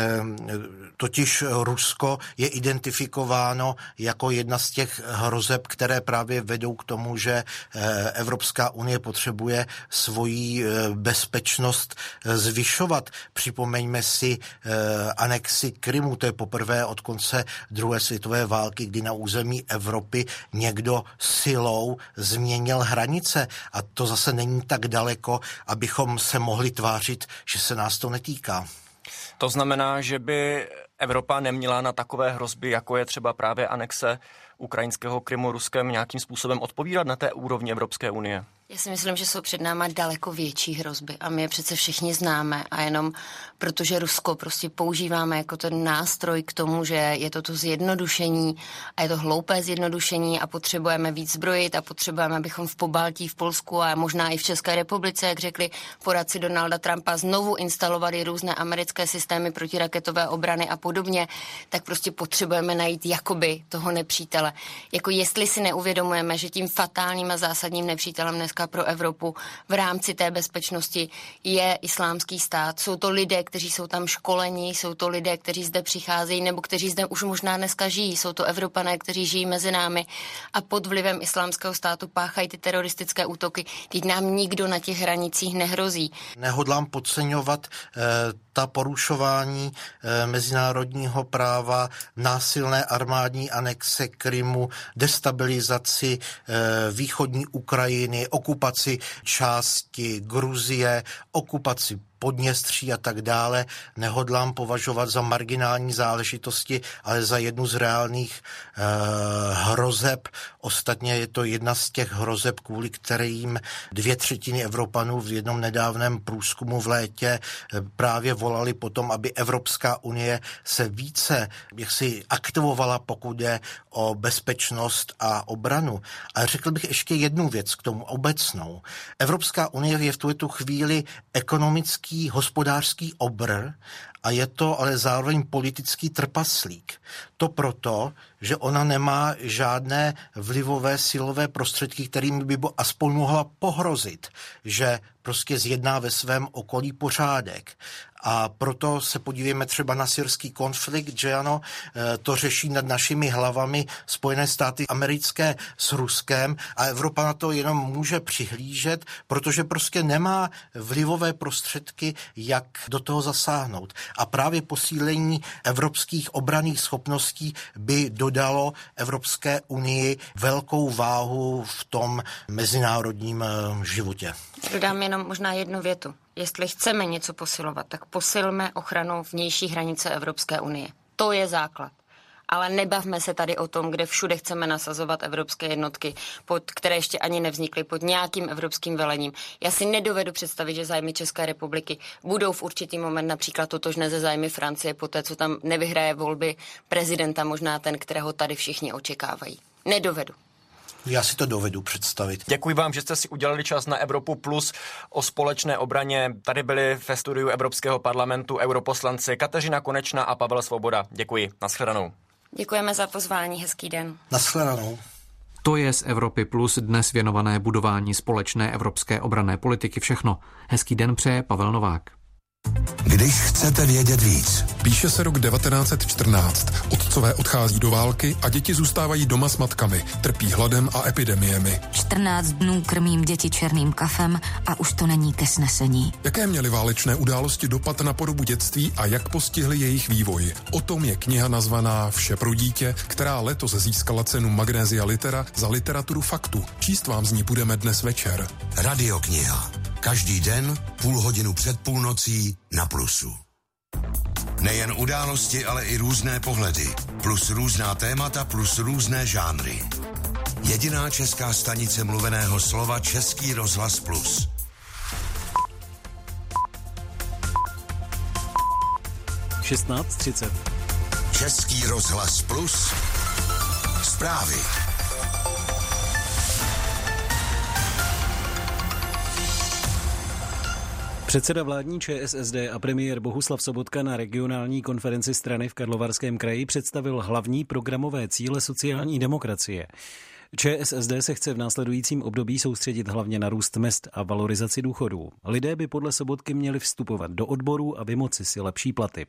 Totiž Rusko je identifikováno jako jedna z těch hrozeb, které právě vedou k tomu, že Evropská unie potřebuje svoji bezpečnost zvyšovat. Připomeňme si anexi Krymu, to je poprvé od konce druhé světové války, kdy na území Evropy někdo silou změnil hranice a to zase není tak daleko, abychom se mohli tvářit, že se nás to netýká. To znamená, že by Evropa neměla na takové hrozby, jako je třeba právě anexe ukrajinského Krymu Ruskem, nějakým způsobem odpovídat na té úrovni Evropské unie? Já si myslím, že jsou před náma daleko větší hrozby a my je přece všichni známe a jenom protože Rusko prostě používáme jako ten nástroj k tomu, že je to to zjednodušení a je to hloupé zjednodušení a potřebujeme víc zbrojit a potřebujeme, abychom v Pobaltí, v Polsku a možná i v České republice, jak řekli poradci Donalda Trumpa, znovu instalovali různé americké systémy protiraketové obrany a podobně, tak prostě potřebujeme najít jakoby toho nepřítele. Jako jestli si neuvědomujeme, že tím fatálním a zásadním nepřítelem dneska pro Evropu v rámci té bezpečnosti je Islámský stát. Jsou to lidé, kteří jsou tam školeni, jsou to lidé, kteří zde přicházejí nebo kteří zde už možná dneska žijí. Jsou to Evropané, kteří žijí mezi námi a pod vlivem Islámského státu páchají ty teroristické útoky. Teď nám nikdo na těch hranicích nehrozí. Nehodlám podceňovat eh, ta porušování eh, mezinárodního práva, násilné armádní anexe Krymu, destabilizaci eh, východní Ukrajiny, okupaci části Gruzie, okupaci Podněstří a tak dále, nehodlám považovat za marginální záležitosti, ale za jednu z reálných eh, hrozeb. Ostatně je to jedna z těch hrozeb, kvůli kterým dvě třetiny Evropanů v jednom nedávném průzkumu v létě eh, právě volali potom, aby Evropská unie se více jaksi aktivovala, pokud jde o bezpečnost a obranu. A řekl bych ještě jednu věc k tomu obecnou. Evropská unie je v tuto chvíli ekonomický hospodářský obr a je to ale zároveň politický trpaslík. To proto, že ona nemá žádné vlivové silové prostředky, kterými by aspoň mohla pohrozit, že prostě zjedná ve svém okolí pořádek. A proto se podívejme třeba na syrský konflikt, že ano, to řeší nad našimi hlavami Spojené státy americké s Ruskem a Evropa na to jenom může přihlížet, protože prostě nemá vlivové prostředky, jak do toho zasáhnout. A právě posílení evropských obranných schopností by dodalo Evropské unii velkou váhu v tom mezinárodním životě. Dodám jenom možná jednu větu. Jestli chceme něco posilovat, tak posilme ochranu vnější hranice Evropské unie. To je základ. Ale nebavme se tady o tom, kde všude chceme nasazovat evropské jednotky, pod které ještě ani nevznikly, pod nějakým evropským velením. Já si nedovedu představit, že zájmy České republiky budou v určitý moment například totožné ze zájmy Francie, poté co tam nevyhraje volby prezidenta, možná ten, kterého tady všichni očekávají. Nedovedu. Já si to dovedu představit. Děkuji vám, že jste si udělali čas na Evropu Plus o společné obraně. Tady byli ve studiu Evropského parlamentu europoslanci Kateřina Konečná a Pavel Svoboda. Děkuji. Naschledanou. Děkujeme za pozvání. Hezký den. Naschledanou. To je z Evropy Plus dnes věnované budování společné evropské obranné politiky všechno. Hezký den přeje Pavel Novák. Když chcete vědět víc. Píše se rok devatenáct set čtrnáct. Otcové odchází do války a děti zůstávají doma s matkami. Trpí hladem a epidemiemi. čtrnáct dnů krmím děti černým kafem a už to není ke snesení. Jaké měly válečné události dopad na podobu dětství a jak postihly jejich vývoj? O tom je kniha nazvaná Vše pro dítě, která letos získala cenu Magnesia Litera za literaturu faktu. Číst vám z ní budeme dnes večer. Radiokniha. Každý den, půl hodinu před půlnocí na Plusu. Nejen události, ale i různé pohledy. Plus různá témata, plus různé žánry. Jediná česká stanice mluveného slova Český rozhlas Plus. šestnáct třicet. Český rozhlas Plus. Zprávy. Předseda vládní ČSSD a premiér Bohuslav Sobotka na regionální konferenci strany v Karlovarském kraji představil hlavní programové cíle sociální demokracie. ČSSD se chce v následujícím období soustředit hlavně na růst mezd a valorizaci důchodů. Lidé by podle Sobotky měli vstupovat do odborů a vymoci si lepší platy.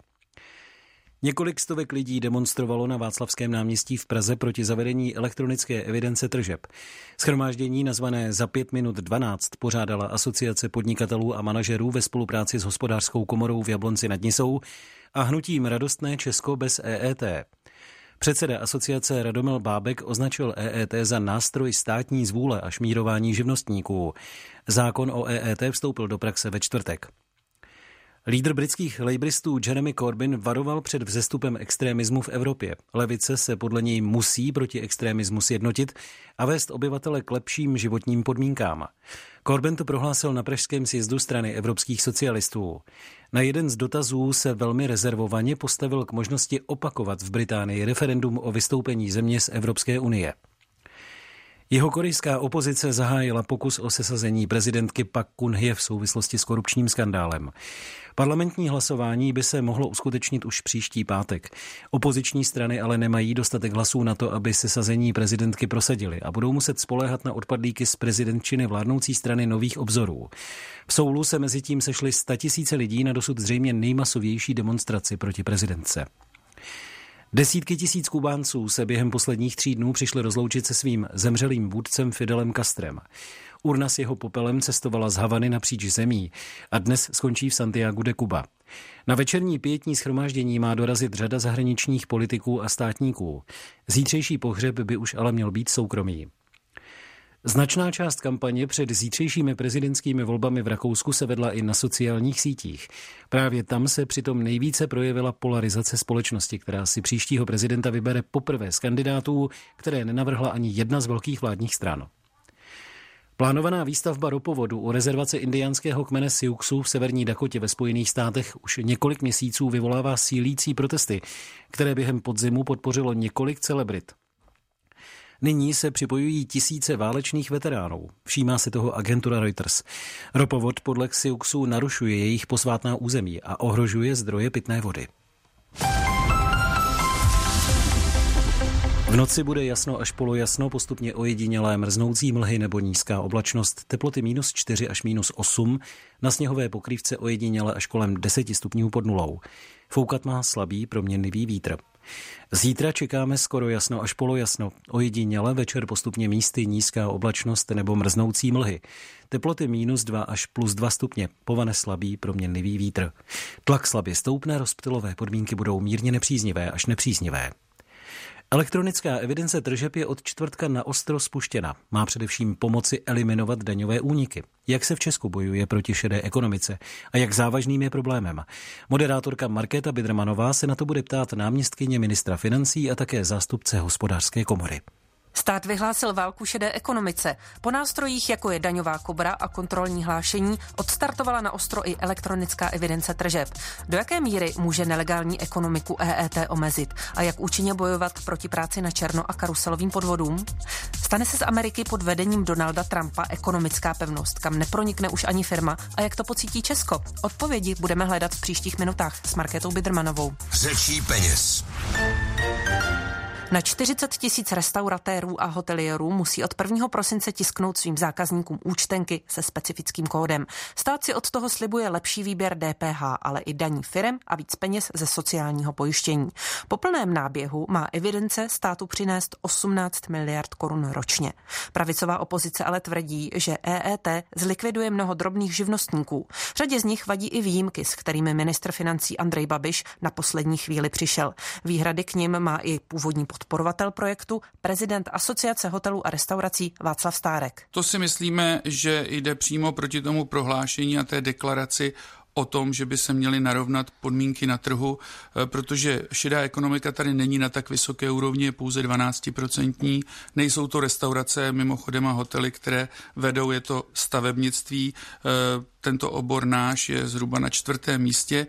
Několik stovek lidí demonstrovalo na Václavském náměstí v Praze proti zavedení elektronické evidence tržeb. Shromáždění nazvané Za pět minut dvanáct pořádala Asociace podnikatelů a manažerů ve spolupráci s Hospodářskou komorou v Jablonci nad Nisou a hnutím Radostné Česko bez E E T. Předseda asociace Radomil Bábek označil E E T za nástroj státní zvůle a šmírování živnostníků. Zákon o E E T vstoupil do praxe ve čtvrtek. Lídr britských labouristů Jeremy Corbyn varoval před vzestupem extremismu v Evropě. Levice se podle něj musí proti extremismu sjednotit a vést obyvatele k lepším životním podmínkám. Corbyn to prohlásil na pražském sjezdu strany evropských socialistů. Na jeden z dotazů se velmi rezervovaně postavil k možnosti opakovat v Británii referendum o vystoupení země z Evropské unie. Jihokorejská opozice zahájila pokus o sesazení prezidentky Pak Kun-hye v souvislosti s korupčním skandálem. Parlamentní hlasování by se mohlo uskutečnit už příští pátek. Opoziční strany ale nemají dostatek hlasů na to, aby sesazení prezidentky prosadili a budou muset spoléhat na odpadlíky z prezidentčiny vládnoucí strany Nových obzorů. V Soulu se mezitím sešly statisíce lidí na dosud zřejmě nejmasovější demonstraci proti prezidentce. Desítky tisíc Kubánců se během posledních tří dnů přišly rozloučit se svým zemřelým vůdcem Fidelem Castrem. Urna s jeho popelem cestovala z Havany napříč zemí a dnes skončí v Santiagu de Cuba. Na večerní pietní shromáždění má dorazit řada zahraničních politiků a státníků. Zítřejší pohřeb by už ale měl být soukromý. Značná část kampaně před zítřejšími prezidentskými volbami v Rakousku se vedla i na sociálních sítích. Právě tam se přitom nejvíce projevila polarizace společnosti, která si příštího prezidenta vybere poprvé z kandidátů, které nenavrhla ani jedna z velkých vládních stran. Plánovaná výstavba ropovodu u rezervace indiánského kmene Siouxů v severní Dakotě ve Spojených státech už několik měsíců vyvolává sílící protesty, které během podzimu podpořilo několik celebrit. Nyní se připojují tisíce válečných veteránů. Všímá se toho agentura Reuters. Ropovod podle Siouxů narušuje jejich posvátná území a ohrožuje zdroje pitné vody. V noci bude jasno až polojasno, postupně ojedinělé mrznoucí mlhy nebo nízká oblačnost, teploty minus čtyři až minus osm, na sněhové pokrývce ojediněle až kolem deset stupňů pod nulou. Foukat má slabý proměnlivý vítr. Zítra čekáme skoro jasno až polojasno, ojediněle večer postupně místy nízká oblačnost nebo mrznoucí mlhy. Teploty minus dva až plus dva stupně, povane slabý proměnlivý vítr. Tlak slabě stoupne, rozptylové podmínky budou mírně nepříznivé až nepříznivé. Elektronická evidence tržeb je od čtvrtka na ostro spuštěna. Má především pomoci eliminovat daňové úniky. Jak se v Česku bojuje proti šedé ekonomice a jak závažným je problémem? Moderátorka Markéta Bidermanová se na to bude ptát náměstkyně ministra financí a také zástupce Hospodářské komory. Stát vyhlásil válku šedé ekonomice. Po nástrojích, jako je daňová kobra a kontrolní hlášení, odstartovala na ostro i elektronická evidence tržeb. Do jaké míry může nelegální ekonomiku E E T omezit a jak účinně bojovat proti práci na černo a karuselovým podvodům? Stane se z Ameriky pod vedením Donalda Trumpa ekonomická pevnost, kam nepronikne už ani firma, a jak to pocítí Česko? Odpovědi budeme hledat v příštích minutách s Markétou Bidermanovou. Řečí peněz. Na čtyřicet tisíc restauratérů a hotelierů musí od prvního prosince tisknout svým zákazníkům účtenky se specifickým kódem. Stát si od toho slibuje lepší výběr D P H, ale i daní firem a víc peněz ze sociálního pojištění. Po plném náběhu má evidence státu přinést osmnáct miliard korun ročně. Pravicová opozice ale tvrdí, že E E T zlikviduje mnoho drobných živnostníků. Řadě z nich vadí i výjimky, s kterými ministr financí Andrej Babiš na poslední chvíli přišel. Výhrady k nim má i původní podporovatel projektu, prezident Asociace hotelů a restaurací Václav Stárek. To si myslíme, že jde přímo proti tomu prohlášení a té deklaraci o tom, že by se měly narovnat podmínky na trhu, protože šedá ekonomika tady není na tak vysoké úrovni, je pouze dvanáctiprocentní. Nejsou to restaurace, mimochodem a hotely, které vedou, je to stavebnictví. Tento obor náš je zhruba na čtvrtém místě.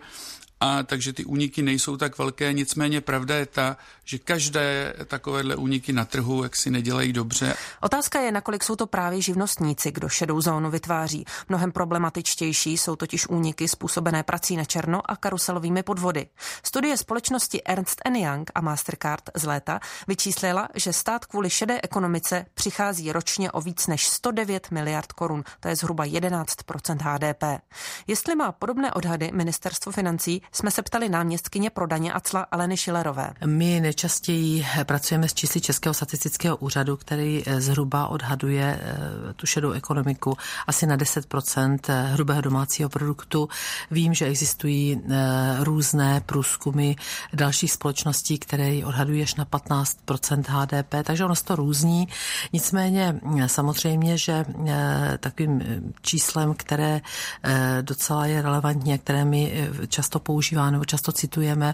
A takže ty úniky nejsou tak velké, nicméně pravda je ta, že každé takovéhle úniky na trhu jak si nedělají dobře. Otázka je, nakolik jsou to právě živnostníci, kdo šedou zónu vytváří. Mnohem problematičtější jsou totiž úniky způsobené prací na černo a karuselovými podvody. Studie společnosti Ernst and Young a Mastercard z léta vyčíslila, že stát kvůli šedé ekonomice přichází ročně o víc než sto devět miliard korun, to je zhruba jedenáct procent H D P. Jestli má podobné odhady ministerstvo financí, jsme se ptali náměstkyně pro daně a cla Aleny Schillerové. My nejčastěji pracujeme s čísly Českého statistického úřadu, který zhruba odhaduje tu šedou ekonomiku asi na deset procent hrubého domácího produktu. Vím, že existují různé průzkumy dalších společností, které odhadují až na patnáct procent H D P, takže ono se to různí. Nicméně samozřejmě, že takovým číslem, které docela je relevantní a které my často používáme, nebo často citujeme,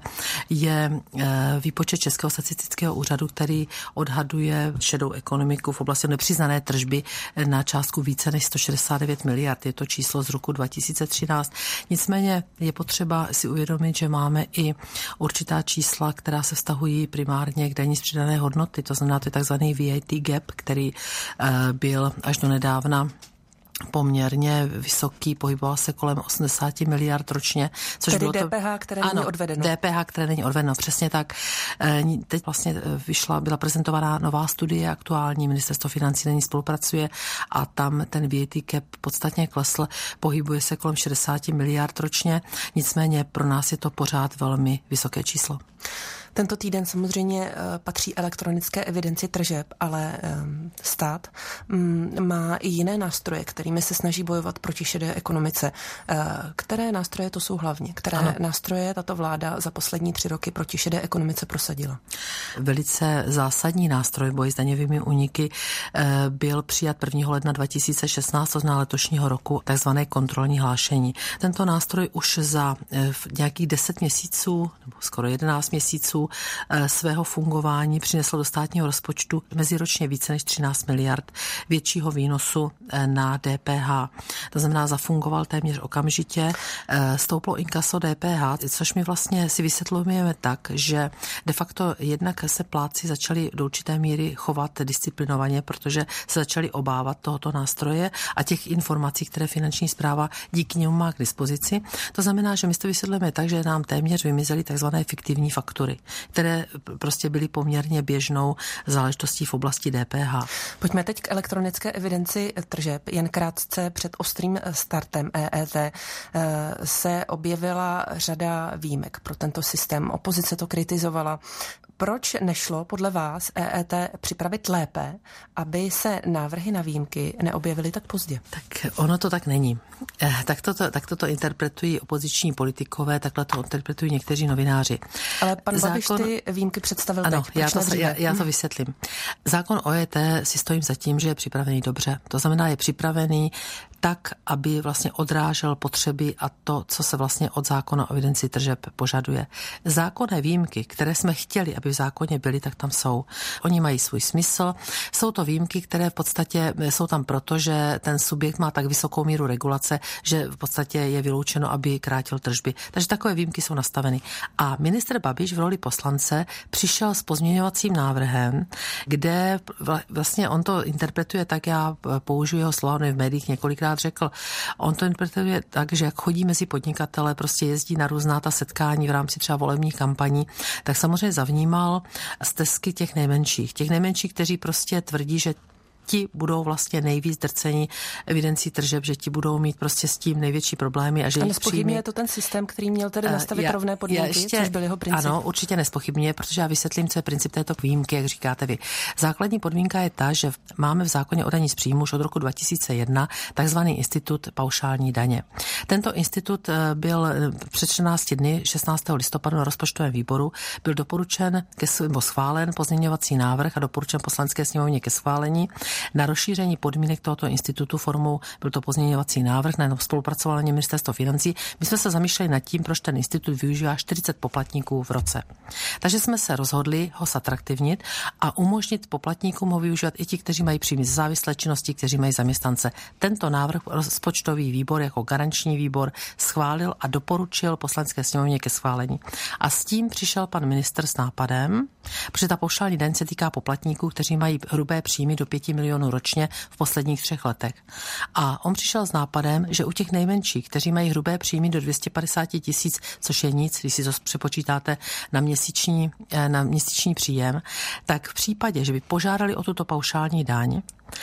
je výpočet Českého statistického úřadu, který odhaduje šedou ekonomiku v oblasti nepřiznané tržby na částku více než sto šedesát devět miliard. Je to číslo z roku dva tisíce třináct. Nicméně je potřeba si uvědomit, že máme i určitá čísla, která se vztahují primárně k daní z přidané hodnoty. To znamená, to je takzvaný V A T gap, který byl až do nedávna poměrně vysoký, pohyboval se kolem osmdesát miliard ročně. Což Tedy bylo to... D P H, které ano, není odvedeno. D P H, které není odvedeno, přesně tak. Teď vlastně vyšla, byla prezentovaná nová studie aktuální, ministerstvo financí na ní spolupracuje a tam ten V A T cap podstatně klesl, pohybuje se kolem šedesát miliard ročně, nicméně pro nás je to pořád velmi vysoké číslo. Tento týden samozřejmě patří elektronické evidenci tržeb, ale stát má i jiné nástroje, kterými se snaží bojovat proti šedé ekonomice. Které nástroje to jsou hlavně? Které ano. nástroje tato vláda za poslední tři roky proti šedé ekonomice prosadila? Velice zásadní nástroj boje s daňovými úniky byl přijat prvního ledna dva tisíce šestnáct, to znamená letošního roku, takzvané kontrolní hlášení. Tento nástroj už za nějakých deset měsíců, nebo skoro jedenáct měsíců svého fungování přineslo do státního rozpočtu meziročně více než třináct miliard většího výnosu na D P H. To znamená, zafungoval téměř okamžitě, stouplo inkaso D P H, což my vlastně si vysvětlujeme tak, že de facto jednak se plátci začali do určité míry chovat disciplinovaně, protože se začali obávat tohoto nástroje a těch informací, které finanční správa díky němu má k dispozici. To znamená, že my to vysvětlujeme tak, že nám téměř vymizely takzvané fiktivní faktury, které prostě byly poměrně běžnou záležitostí v oblasti D P H. Pojďme teď k elektronické evidenci tržeb. Jen krátce před ostrým startem E E T se objevila řada výjimek pro tento systém. Opozice to kritizovala. Proč nešlo podle vás E E T připravit lépe, aby se návrhy na výjimky neobjevily tak pozdě? Tak ono to tak není. Tak toto, tak toto interpretují opoziční politikové, takhle to interpretují někteří novináři. Ale pan Zákon... Babiš ty výjimky představil ano, teď. já to, já, já to vysvětlím. Zákon o E E T si stojím za tím, že je připravený dobře. To znamená, je připravený tak, aby vlastně odrážel potřeby a to, co se vlastně od zákona o evidenci tržeb požaduje. Zákonné výjimky, které jsme chtěli, aby v zákoně byly, tak tam jsou. Oni mají svůj smysl. Jsou to výjimky, které v podstatě jsou tam proto, že ten subjekt má tak vysokou míru regulace, že v podstatě je vyloučeno, aby krátil tržby. Takže takové výjimky jsou nastaveny. A ministr Babiš v roli poslance přišel s pozměňovacím návrhem, kde vlastně on to interpretuje tak, já použiju jeho slova, v médiích několikrát řekl, on to interpretuje tak, že jak chodí mezi podnikatele, prostě jezdí na různá ta setkání v rámci třeba volebních kampaní, tak samozřejmě zavnímal stesky těch nejmenších. Těch nejmenších, kteří prostě tvrdí, že ti budou vlastně nejvíc drceni evidencí tržeb, že ti budou mít prostě s tím největší problémy a že a jich příjmy... nespochybňuje to ten systém, který měl tedy nastavit já, rovné podmínky, ještě, což byl jeho princip? Ano, určitě nespochybňuje, protože já vysvětlím, co je princip této výjimky, jak říkáte vy. Základní podmínka je ta, že máme v zákoně o daní z příjmu už od roku dva tisíce jedna takzvaný institut paušální daně. Tento institut byl před čtrnácti dny, šestnáctého listopadu na rozpočtovém výboru, byl doporučen ke, nebo schválen pozměňovací návrh a doporučen Poslanecké sněmovně ke schválení na rozšíření podmínek tohoto institutu formou, byl to pozměňovací návrh, na spolupracování ministerstvo financí. My jsme se zamýšleli nad tím, proč ten institut využívá čtyřicet poplatníků v roce. Takže jsme se rozhodli ho zatraktivnit a umožnit poplatníkům ho využívat i ti, kteří mají příjmy z závislé činnosti, kteří mají zaměstnance. Tento návrh rozpočtový výbor jako garanční výbor schválil a doporučil Poslanecké sněmovně ke schválení. A s tím přišel pan ministr s nápadem, protože ta paušální daň se týká poplatníků, kteří mají hrubé příjmy do pěti milionů ročně v posledních třech letech. A on přišel s nápadem, že u těch nejmenších, kteří mají hrubé příjmy do dvě stě padesát tisíc, což je nic, když si to přepočítáte na měsíční, na měsíční příjem, tak v případě, že by požádali o tuto paušální daň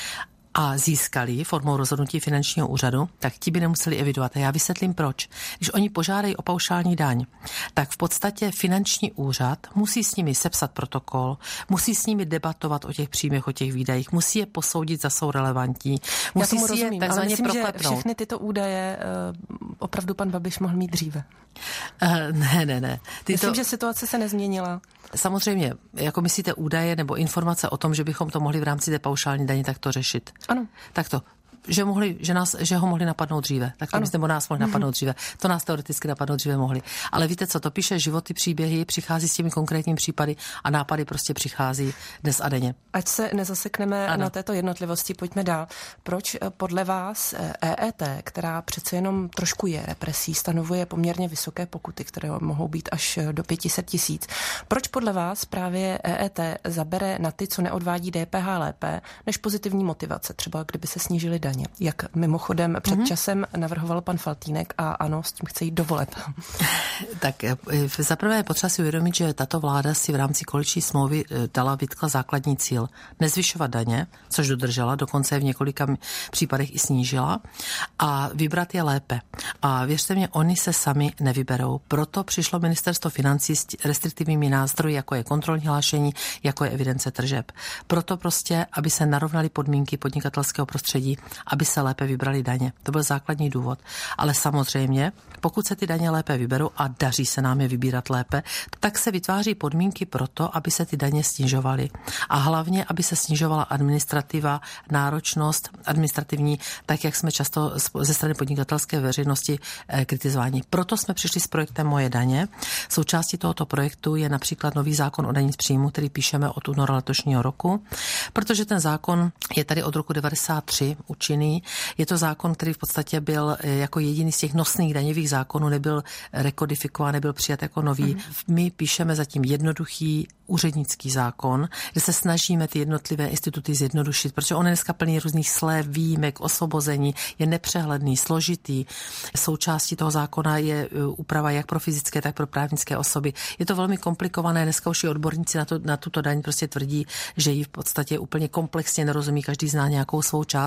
a získali formou rozhodnutí finančního úřadu, tak ti by nemuseli evidovat. A já vysvětlím proč. Když oni požádají o paušální daň, tak v podstatě finanční úřad musí s nimi sepsat protokol, musí s nimi debatovat o těch příjmech, o těch výdajích, musí je posoudit, za jsou relevantní, musí si je takzvaně proklepnout. Že všechny tyto údaje uh, opravdu pan Babiš mohl mít dříve. Uh, ne, ne, ne. Tyto... Myslím, že situace se nezměnila. Samozřejmě, jako myslíte údaje nebo informace o tom, že bychom to mohli v rámci té paušální daně takto řešit? Ano. Tak to. Že, mohli, že, nás, že ho mohli napadnout dříve. Tak to byste nás mohli napadnout dříve. To nás teoreticky napadnout dříve mohli. Ale víte co, to píše životy, příběhy, přichází s těmi konkrétními případy a nápady prostě přichází dnes a denně. Ať se nezasekneme ano. na této jednotlivosti, pojďme dál. Proč podle vás E E T, která přece jenom trošku je represí, stanovuje poměrně vysoké pokuty, které mohou být až do pět set tisíc. Proč podle vás právě E E T zabere na ty, co neodvádí D P H lépe, než pozitivní motivace, třeba kdyby se snížily daně? Jak mimochodem před mm-hmm. časem navrhoval pan Faltýnek a ano, s tím chce jít do voleb. Tak zaprvé je potřeba si uvědomit, že tato vláda si v rámci koaliční smlouvy dala vytkla základní cíl. Nezvyšovat daně, což dodržela, dokonce v několika případech i snížila, a vybrat je lépe. A věřte mě, oni se sami nevyberou. Proto přišlo ministerstvo financí s restriktivními nástroji, jako je kontrolní hlášení, jako je evidence tržeb. Proto prostě, aby se narovnaly podmínky podnikatelského prostředí, aby se lépe vybrali daně. To byl základní důvod. Ale samozřejmě, pokud se ty daně lépe vyberou a daří se nám je vybírat lépe, tak se vytváří podmínky pro to, aby se ty daně snižovaly. A hlavně, aby se snižovala administrativa, náročnost administrativní, tak jak jsme často ze strany podnikatelské veřejnosti kritizováni. Proto jsme přišli s projektem Moje daně. Součástí tohoto projektu je například nový zákon o daní z příjmu, který píšeme od února letošního roku, protože ten zákon je tady od roku devadesát tři účinný. Je to zákon, který v podstatě byl jako jediný z těch nosných daňových zákonů, nebyl rekodifikován, nebyl přijat jako nový. My píšeme zatím jednoduchý úřednický zákon, kde se snažíme ty jednotlivé instituty zjednodušit, protože on je dneska plný různých slev, výjimek, osvobození, je nepřehledný, složitý. Součástí toho zákona je úprava jak pro fyzické, tak pro právnické osoby. Je to velmi komplikované, dneska už i odborníci na, to, na tuto daň prostě tvrdí, že ji v podstatě úplně komplexně nerozumí, každý zná nějakou svou část.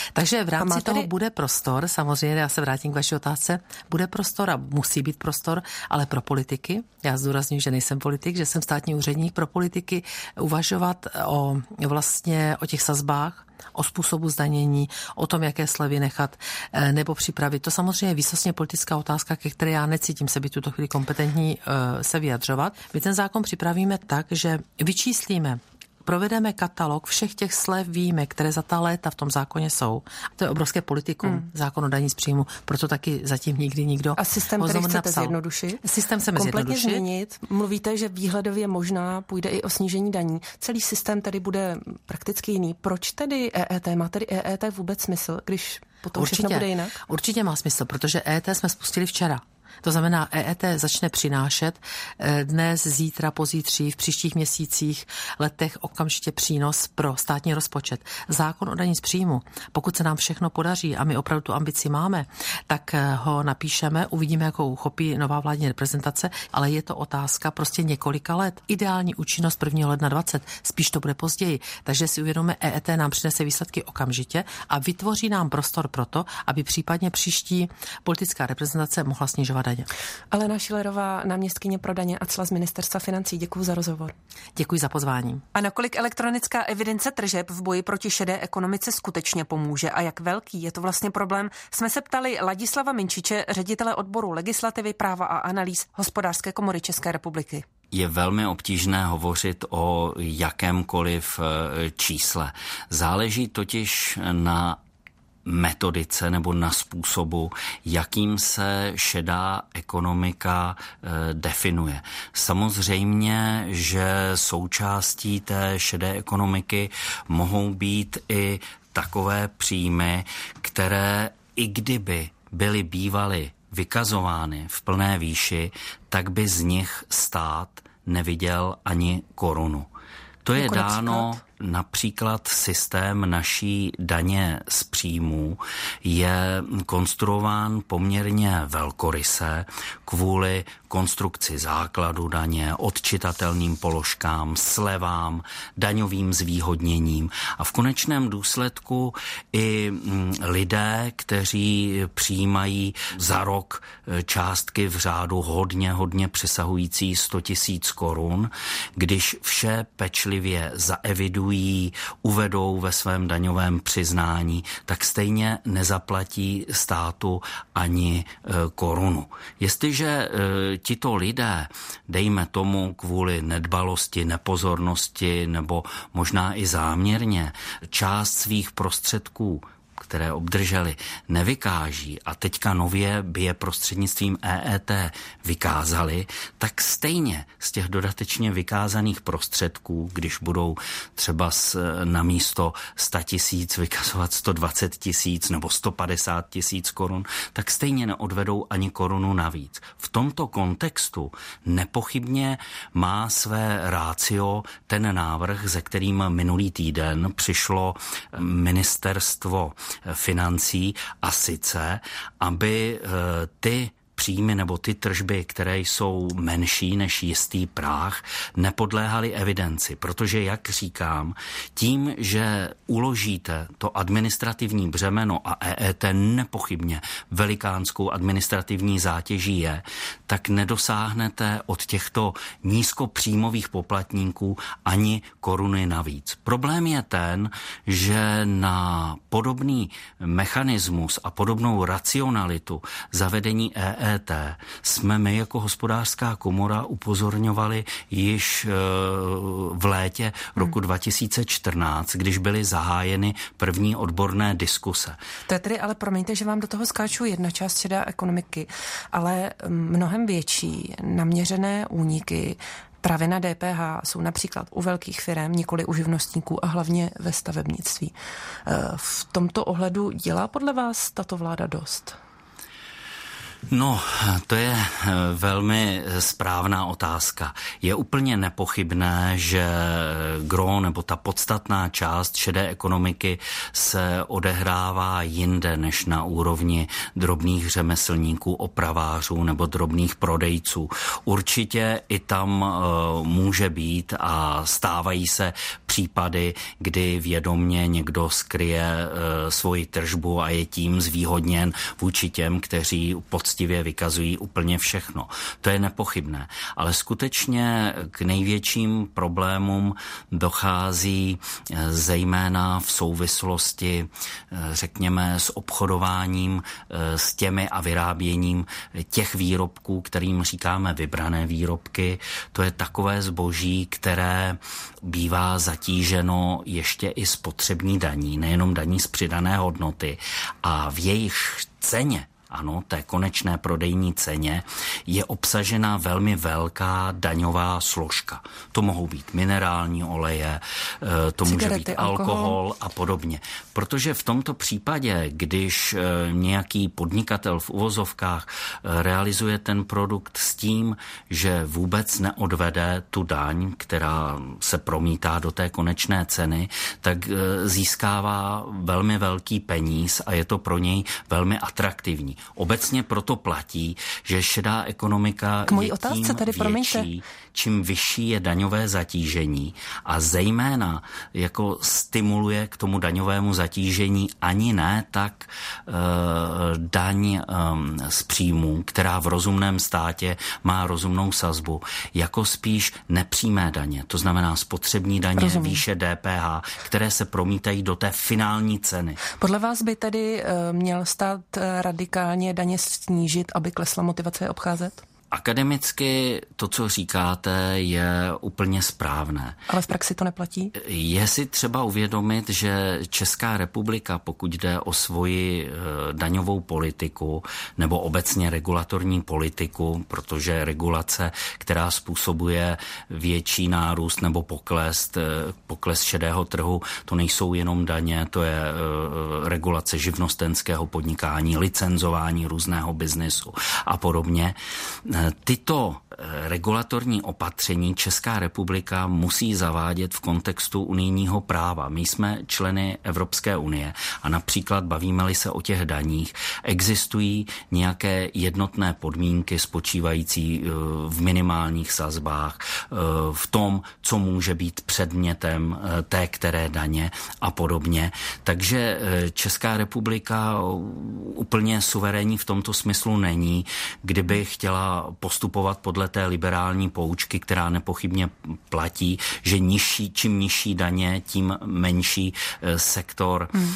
Takže v rámci tady... toho bude prostor, samozřejmě, já se vrátím k vaší otázce, bude prostor a musí být prostor, ale pro politiky, já zdůrazňuji, že nejsem politik, že jsem státní úředník, pro politiky uvažovat o vlastně o těch sazbách, o způsobu zdanění, o tom, jaké slevy nechat nebo připravit. To samozřejmě je výsostně politická otázka, ke které já necítím se být tuto chvíli kompetentní se vyjadřovat. My ten zákon připravíme tak, že vyčíslíme, provedeme katalog všech těch slev výjimek, které za ta léta v tom zákoně jsou. To je obrovské politikum, hmm. zákon o daní z příjmu, proto taky zatím nikdy nikdo. A systém, který chcete napsal. zjednodušit? Systém chceme kompletně zjednodušit. změnit. Mluvíte, že výhledově možná půjde i o snížení daní. Celý systém tedy bude prakticky jiný. Proč tedy E E T? Má tedy E E T vůbec smysl, když potom určitě, všechno bude jinak? Určitě má smysl, protože E E T jsme spustili včera. To znamená, E E T začne přinášet dnes, zítra, pozítří, v příštích měsících, letech okamžitě přínos pro státní rozpočet. Zákon o daní z příjmu, pokud se nám všechno podaří a my opravdu tu ambici máme, tak ho napíšeme, uvidíme, jakou uchopí nová vládní reprezentace, ale je to otázka prostě několika let. Ideální účinnost prvního ledna dvacet, spíš to bude později. Takže si uvědomíme, E E T nám přinese výsledky okamžitě a vytvoří nám prostor pro to, aby případně příští politická reprezentace mohla snižovat daně. Alena Schillerová, náměstkyně pro daně a cla z Ministerstva financí. Děkuji za rozhovor. Děkuji za pozvání. A nakolik elektronická evidence tržeb v boji proti šedé ekonomice skutečně pomůže a jak velký je to vlastně problém, jsme se ptali Ladislava Minčiče, ředitele odboru legislativy, práva a analýz Hospodářské komory České republiky. Je velmi obtížné hovořit o jakémkoliv čísle. Záleží totiž na metodice nebo na způsobu, jakým se šedá ekonomika e, definuje. Samozřejmě, že součástí té šedé ekonomiky mohou být i takové příjmy, které i kdyby byly bývaly vykazovány v plné výši, tak by z nich stát neviděl ani korunu. To je dáno například systém naší daně z příjmů je konstruován poměrně velkoryse kvůli konstrukci základu daně, odčitatelným položkám, slevám, daňovým zvýhodněním a v konečném důsledku i lidé, kteří přijímají za rok částky v řádu hodně, hodně přesahující sto tisíc korun, když vše pečlivě zaevidují, uvedou ve svém daňovém přiznání, tak stejně nezaplatí státu ani e, korunu. Jestliže e, tito lidé, dejme tomu kvůli nedbalosti, nepozornosti nebo možná i záměrně, část svých prostředků, které obdrželi, nevykáží a teďka nově by je prostřednictvím E E T vykázali, tak stejně z těch dodatečně vykázaných prostředků, když budou třeba na místo sto tisíc vykazovat sto dvacet tisíc nebo sto padesát tisíc korun, tak stejně neodvedou ani korunu navíc. V tomto kontextu nepochybně má své rácio ten návrh, ze kterým minulý týden přišlo ministerstvo financí a sice, aby ty příjmy nebo ty tržby, které jsou menší než jistý práh, nepodléhaly evidenci, protože, jak říkám, tím, že uložíte to administrativní břemeno a E E T nepochybně velikánskou administrativní zátěží je, tak nedosáhnete od těchto nízkopříjmových poplatníků ani koruny navíc. Problém je ten, že na podobný mechanismus a podobnou racionalitu zavedení E E T jsme my jako Hospodářská komora upozorňovali již v létě roku dva tisíce čtrnáct, když byly zahájeny první odborné diskuse. To je tedy, ale promiňte, že vám do toho skáču jedna část šedé ekonomiky, ale mnohem větší naměřené úniky právě na D P H jsou například u velkých firem, nikoli u živnostníků a hlavně ve stavebnictví. V tomto ohledu dělá podle vás tato vláda dost? No, to je velmi správná otázka. Je úplně nepochybné, že gro nebo ta podstatná část šedé ekonomiky se odehrává jinde než na úrovni drobných řemeslníků, opravářů nebo drobných prodejců. Určitě i tam může být a stávají se případy, kdy vědomně někdo skryje svoji tržbu a je tím zvýhodněn vůči těm, kteří poctivě vykazují úplně všechno. To je nepochybné. Ale skutečně k největším problémům dochází zejména v souvislosti, řekněme, s obchodováním s těmi a vyráběním těch výrobků, kterým říkáme vybrané výrobky. To je takové zboží, které bývá zatíženo ještě i spotřební daní, nejenom daní z přidané hodnoty. A v jejich ceně, ano, té konečné prodejní ceně, je obsažena velmi velká daňová složka. To mohou být minerální oleje, to Cigarety, může být alkohol, alkohol a podobně. Protože v tomto případě, když nějaký podnikatel v uvozovkách realizuje ten produkt s tím, že vůbec neodvede tu daň, která se promítá do té konečné ceny, tak získává velmi velký peníz a je to pro něj velmi atraktivní. Obecně proto platí, že šedá ekonomika K mojí je otázce tím tady, větší, promiňte. čím vyšší je daňové zatížení a zejména jako stimuluje k tomu daňovému zatížení ani ne tak e, daň e, z příjmů, která v rozumném státě má rozumnou sazbu, jako spíš nepřímé daně, to znamená spotřební daně, Rozumím. výše D P H, které se promítají do té finální ceny. Podle vás by tedy e, měl stát radikálně daně snížit, aby klesla motivace je obcházet? Akademicky to, co říkáte, je úplně správné. Ale v praxi to neplatí? Je si třeba uvědomit, že Česká republika, pokud jde o svoji daňovou politiku nebo obecně regulatorní politiku, protože regulace, která způsobuje větší nárůst nebo pokles, pokles šedého trhu, to nejsou jenom daně, to je regulace živnostenského podnikání, licenzování různého biznesu a podobně. Tyto regulatorní opatření Česká republika musí zavádět v kontextu unijního práva. My jsme členy Evropské unie a například bavíme-li se o těch daních, existují nějaké jednotné podmínky spočívající v minimálních sazbách, v tom, co může být předmětem té které daně a podobně. Takže Česká republika úplně suverénní v tomto smyslu není, kdyby chtěla postupovat podle té liberální poučky, která nepochybně platí, že nižší, čím nižší daně, tím menší sektor hmm.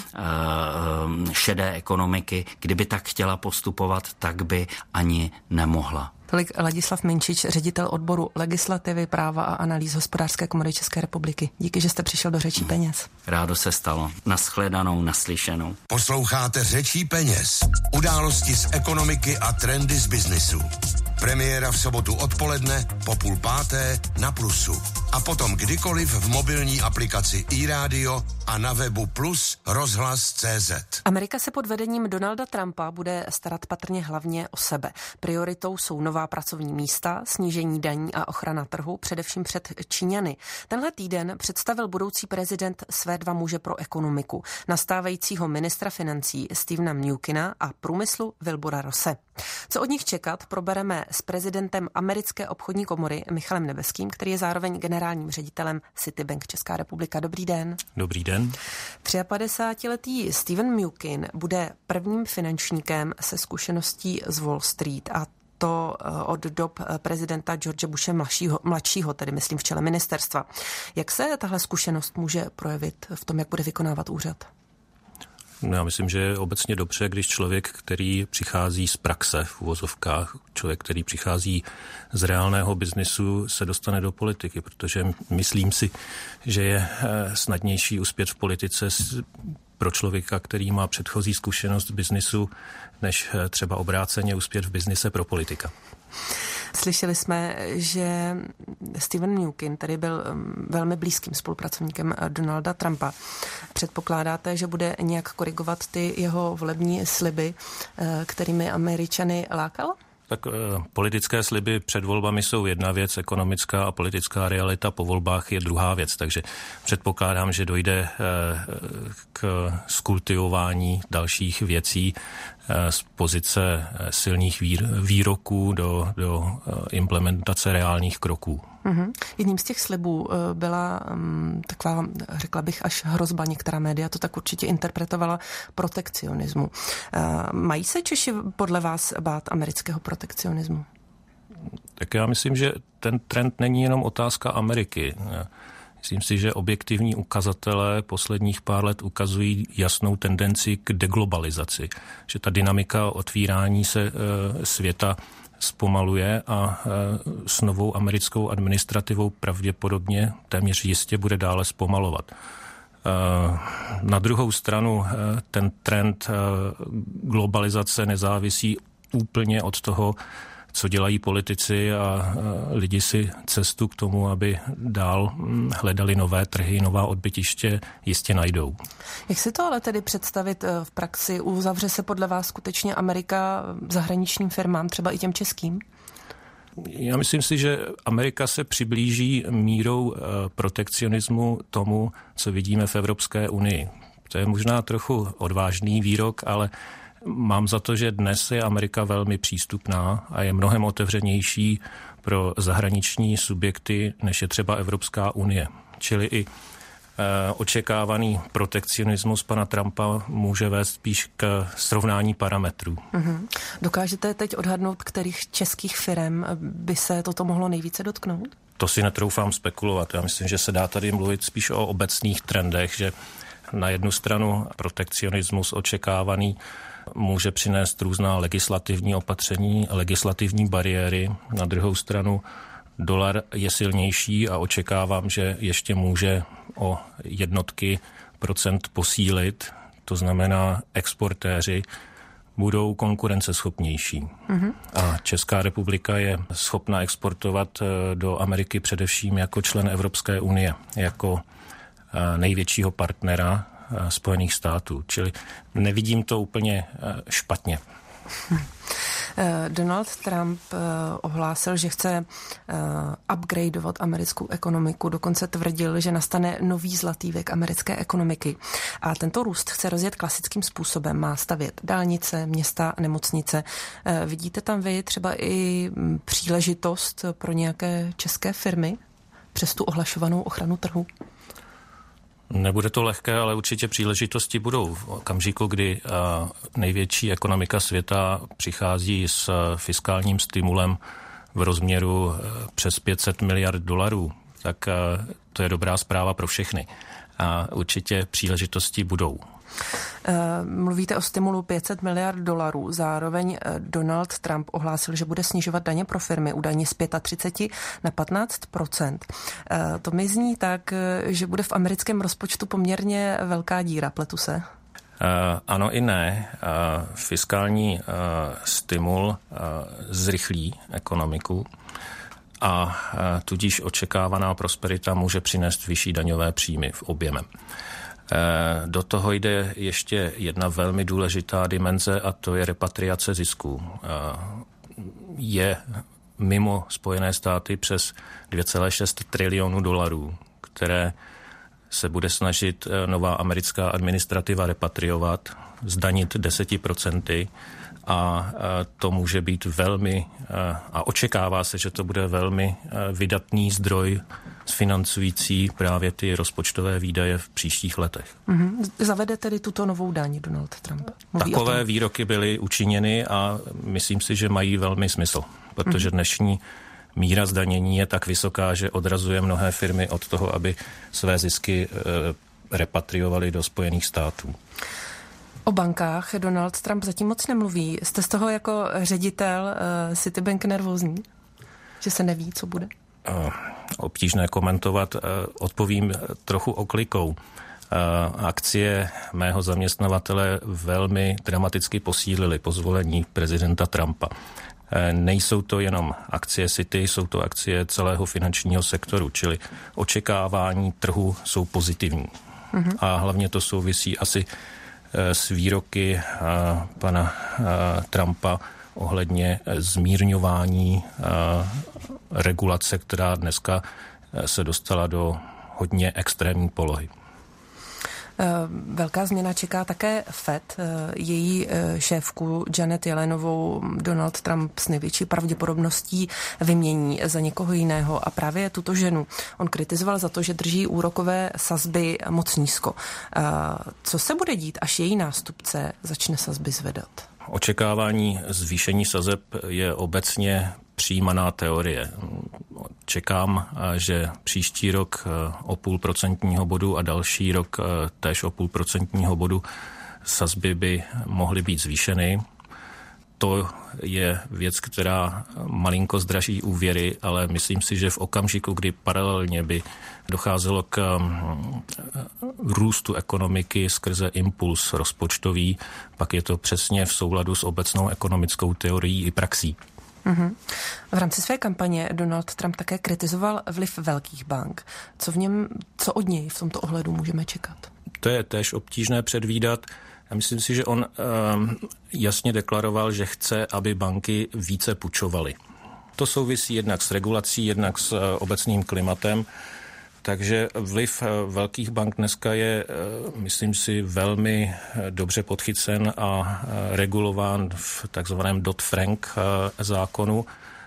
šedé ekonomiky. Kdyby tak chtěla postupovat, tak by ani nemohla. Tolik Ladislav Minčič, ředitel odboru legislativy, práva a analýz Hospodářské komory České republiky. Díky, že jste přišel do Řečí peněz. Rádo se stalo. Nashledanou, naslyšenou. Posloucháte Řečí peněz. Události z ekonomiky a trendy z biznisu. Premiéra v sobotu odpoledne po půl páté na Plusu. A potom kdykoliv v mobilní aplikaci iRádio a na webu plus rozhlas tečka cé zet. Amerika se pod vedením Donalda Trumpa bude starat patrně hlavně o sebe. Prioritou jsou nová pracovní místa, snížení daní a ochrana trhu, především před Číňany. Tenhle týden představil budoucí prezident své dva muže pro ekonomiku, nastávajícího ministra financí Stevena Mnuchina a průmyslu Wilbura Rosse. Co od nich čekat, probereme s prezidentem Americké obchodní komory Michalem Nebeským, který je zároveň generálním ředitelem Citibank Česká republika. Dobrý den. Dobrý den. padesátitříletý Steven Mnuchin bude prvním finančníkem se zkušeností z Wall Street a to od dob prezidenta George Bushe mladšího, mladšího, tedy myslím v čele ministerstva. Jak se tahle zkušenost může projevit v tom, jak bude vykonávat úřad? No, já myslím, že je obecně dobře, když člověk, který přichází z praxe v uvozovkách, člověk, který přichází z reálného biznisu, se dostane do politiky, protože myslím si, že je snadnější uspět v politice pro člověka, který má předchozí zkušenost v biznisu, než třeba obráceně uspět v biznise pro politika. Slyšeli jsme, že Steven Mnuchin tady byl velmi blízkým spolupracovníkem Donalda Trumpa. Předpokládáte, že bude nějak korigovat ty jeho volební sliby, kterými Američany lákal? Tak eh, politické sliby před volbami jsou jedna věc, ekonomická a politická realita po volbách je druhá věc, takže předpokládám, že dojde eh, k skultivování dalších věcí, z pozice silných výroků do, do implementace reálných kroků. Mm-hmm. Jedním z těch slibů byla um, taková, řekla bych, až hrozba, některá média to tak určitě interpretovala, protekcionismu. Uh, mají se Češi podle vás bát amerického protekcionismu? Tak já myslím, že ten trend není jenom otázka Ameriky. Myslím si, že objektivní ukazatele posledních pár let ukazují jasnou tendenci k deglobalizaci, že ta dynamika otvírání se e, světa zpomaluje a e, s novou americkou administrativou pravděpodobně téměř jistě bude dále zpomalovat. E, na druhou stranu e, ten trend e, globalizace nezávisí úplně od toho, co dělají politici a lidi si cestu k tomu, aby dál hledali nové trhy, nová odbytiště, jistě najdou. Jak si to ale tedy představit v praxi? Uzavře se podle vás skutečně Amerika zahraničním firmám, třeba i těm českým? Já myslím si, že Amerika se přiblíží mírou protekcionismu tomu, co vidíme v Evropské unii. To je možná trochu odvážný výrok, ale mám za to, že dnes je Amerika velmi přístupná a je mnohem otevřenější pro zahraniční subjekty, než je třeba Evropská unie. Čili i e, očekávaný protekcionismus pana Trumpa může vést spíš k srovnání parametrů. Mm-hmm. Dokážete teď odhadnout, kterých českých firem by se toto mohlo nejvíce dotknout? To si netroufám spekulovat. Já myslím, že se dá tady mluvit spíš o obecných trendech, že na jednu stranu protekcionismus očekávaný může přinést různá legislativní opatření, legislativní bariéry. Na druhou stranu dolar je silnější a očekávám, že ještě může o jednotky procent posílit. To znamená, exportéři budou konkurenceschopnější. Mm-hmm. A Česká republika je schopna exportovat do Ameriky především jako člen Evropské unie, jako největšího partnera Spojených států. Čili nevidím to úplně špatně. Donald Trump ohlásil, že chce upgradeovat americkou ekonomiku, dokonce tvrdil, že nastane nový zlatý věk americké ekonomiky. A tento růst chce rozjet klasickým způsobem. Má stavět dálnice, města, nemocnice. Vidíte tam vy třeba i příležitost pro nějaké české firmy přes tu ohlašovanou ochranu trhu? Nebude to lehké, ale určitě příležitosti budou. V okamžiku, kdy největší ekonomika světa přichází s fiskálním stimulem v rozměru přes pět set miliard dolarů, tak to je dobrá zpráva pro všechny. A určitě příležitosti budou. Mluvíte o stimulu pět set miliard dolarů. Zároveň Donald Trump ohlásil, že bude snižovat daně pro firmy, údajně z třicet pět na patnáct procent. To mi zní tak, že bude v americkém rozpočtu poměrně velká díra. Pletu se? Uh, ano i ne. Uh, fiskální uh, stimul uh, zrychlí ekonomiku a uh, tudíž očekávaná prosperita může přinést vyšší daňové příjmy v objemem. Do toho jde ještě jedna velmi důležitá dimenze a to je repatriace zisků. Je mimo Spojené státy přes dvě celé šest trilionu dolarů, které se bude snažit nová americká administrativa repatriovat, zdanit deseti procenty a to může být velmi, a očekává se, že to bude velmi vydatný zdroj financující právě ty rozpočtové výdaje v příštích letech. Mm-hmm. Zavede tedy tuto novou daň Donald Trump? Mluví Takové výroky byly učiněny a myslím si, že mají velmi smysl, protože mm-hmm. dnešní míra zdanění je tak vysoká, že odrazuje mnohé firmy od toho, aby své zisky e, repatriovali do Spojených států. O bankách Donald Trump zatím moc nemluví. Jste z toho jako ředitel uh, Citibank nervózní? Že se neví, co bude? Uh, obtížné komentovat. Uh, odpovím trochu oklikou. Uh, akcie mého zaměstnavatele velmi dramaticky posílily po zvolení prezidenta Trumpa. Uh, nejsou to jenom akcie City, jsou to akcie celého finančního sektoru, čili očekávání trhu jsou pozitivní. Mm-hmm. A hlavně to souvisí asi s výroky pana Trumpa ohledně zmírňování regulace, která dneska se dostala do hodně extrémní polohy. Velká změna čeká také Fed. Její šéfku Janet Yellenovou Donald Trump s největší pravděpodobností vymění za někoho jiného a právě tuto ženu on kritizoval za to, že drží úrokové sazby moc nízko. Co se bude dít, až její nástupce začne sazby zvedat? Očekávání zvýšení sazeb je obecně přijímaná teorie. Čekám, že příští rok o půl procentního bodu a další rok též o půl procentního bodu sazby by mohly být zvýšeny. To je věc, která malinko zdraží úvěry, ale myslím si, že v okamžiku, kdy paralelně by docházelo k růstu ekonomiky skrze impuls rozpočtový, pak je to přesně v souladu s obecnou ekonomickou teorií i praxí. Mm-hmm. V rámci své kampaně Donald Trump také kritizoval vliv velkých bank. Co v něm, co od něj v tomto ohledu můžeme čekat? To je též obtížné předvídat. Já myslím si, že on um, jasně deklaroval, že chce, aby banky více půjčovaly. To souvisí jednak s regulací, jednak s uh, obecným klimatem. Takže vliv velkých bank dneska je, myslím si, velmi dobře podchycen a regulován v takzvaném Dodd-Frank zákonu.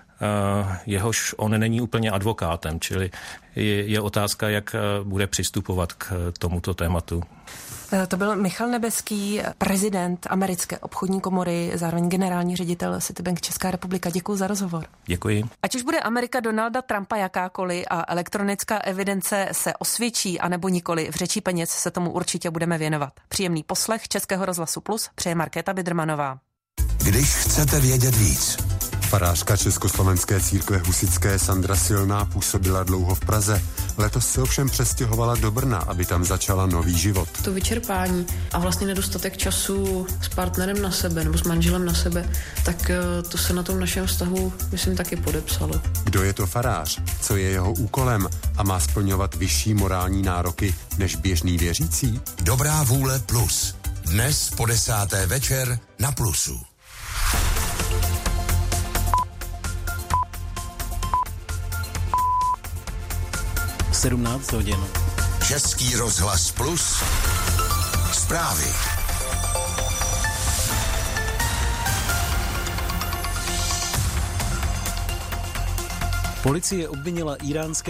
Jehož on není úplně advokátem, čili je, je otázka, jak bude přistupovat k tomuto tématu. To byl Michal Nebeský, prezident Americké obchodní komory, zároveň generální ředitel Citibank Česká republika. Děkuji za rozhovor. Děkuji. Ať už bude Amerika Donalda Trumpa jakákoliv a elektronická evidence se osvědčí anebo nikoli, v řeči peněz se tomu určitě budeme věnovat. Příjemný poslech Českého rozhlasu Plus přeje Markéta Bidrmanová. Když chcete vědět víc. Farářka Československé církve husitské Sandra Silná působila dlouho v Praze. Letos se ovšem přestěhovala do Brna, aby tam začala nový život. To vyčerpání a vlastně nedostatek času s partnerem na sebe nebo s manželem na sebe, tak to se na tom našem vztahu, myslím, taky podepsalo. Kdo je to farář? Co je jeho úkolem? A má splňovat vyšší morální nároky než běžný věřící? Dobrá vůle plus. Dnes po desáté večer na Plusu. sedmnáct hodin. Český rozhlas Plus. Zprávy. Policie obvinila íránské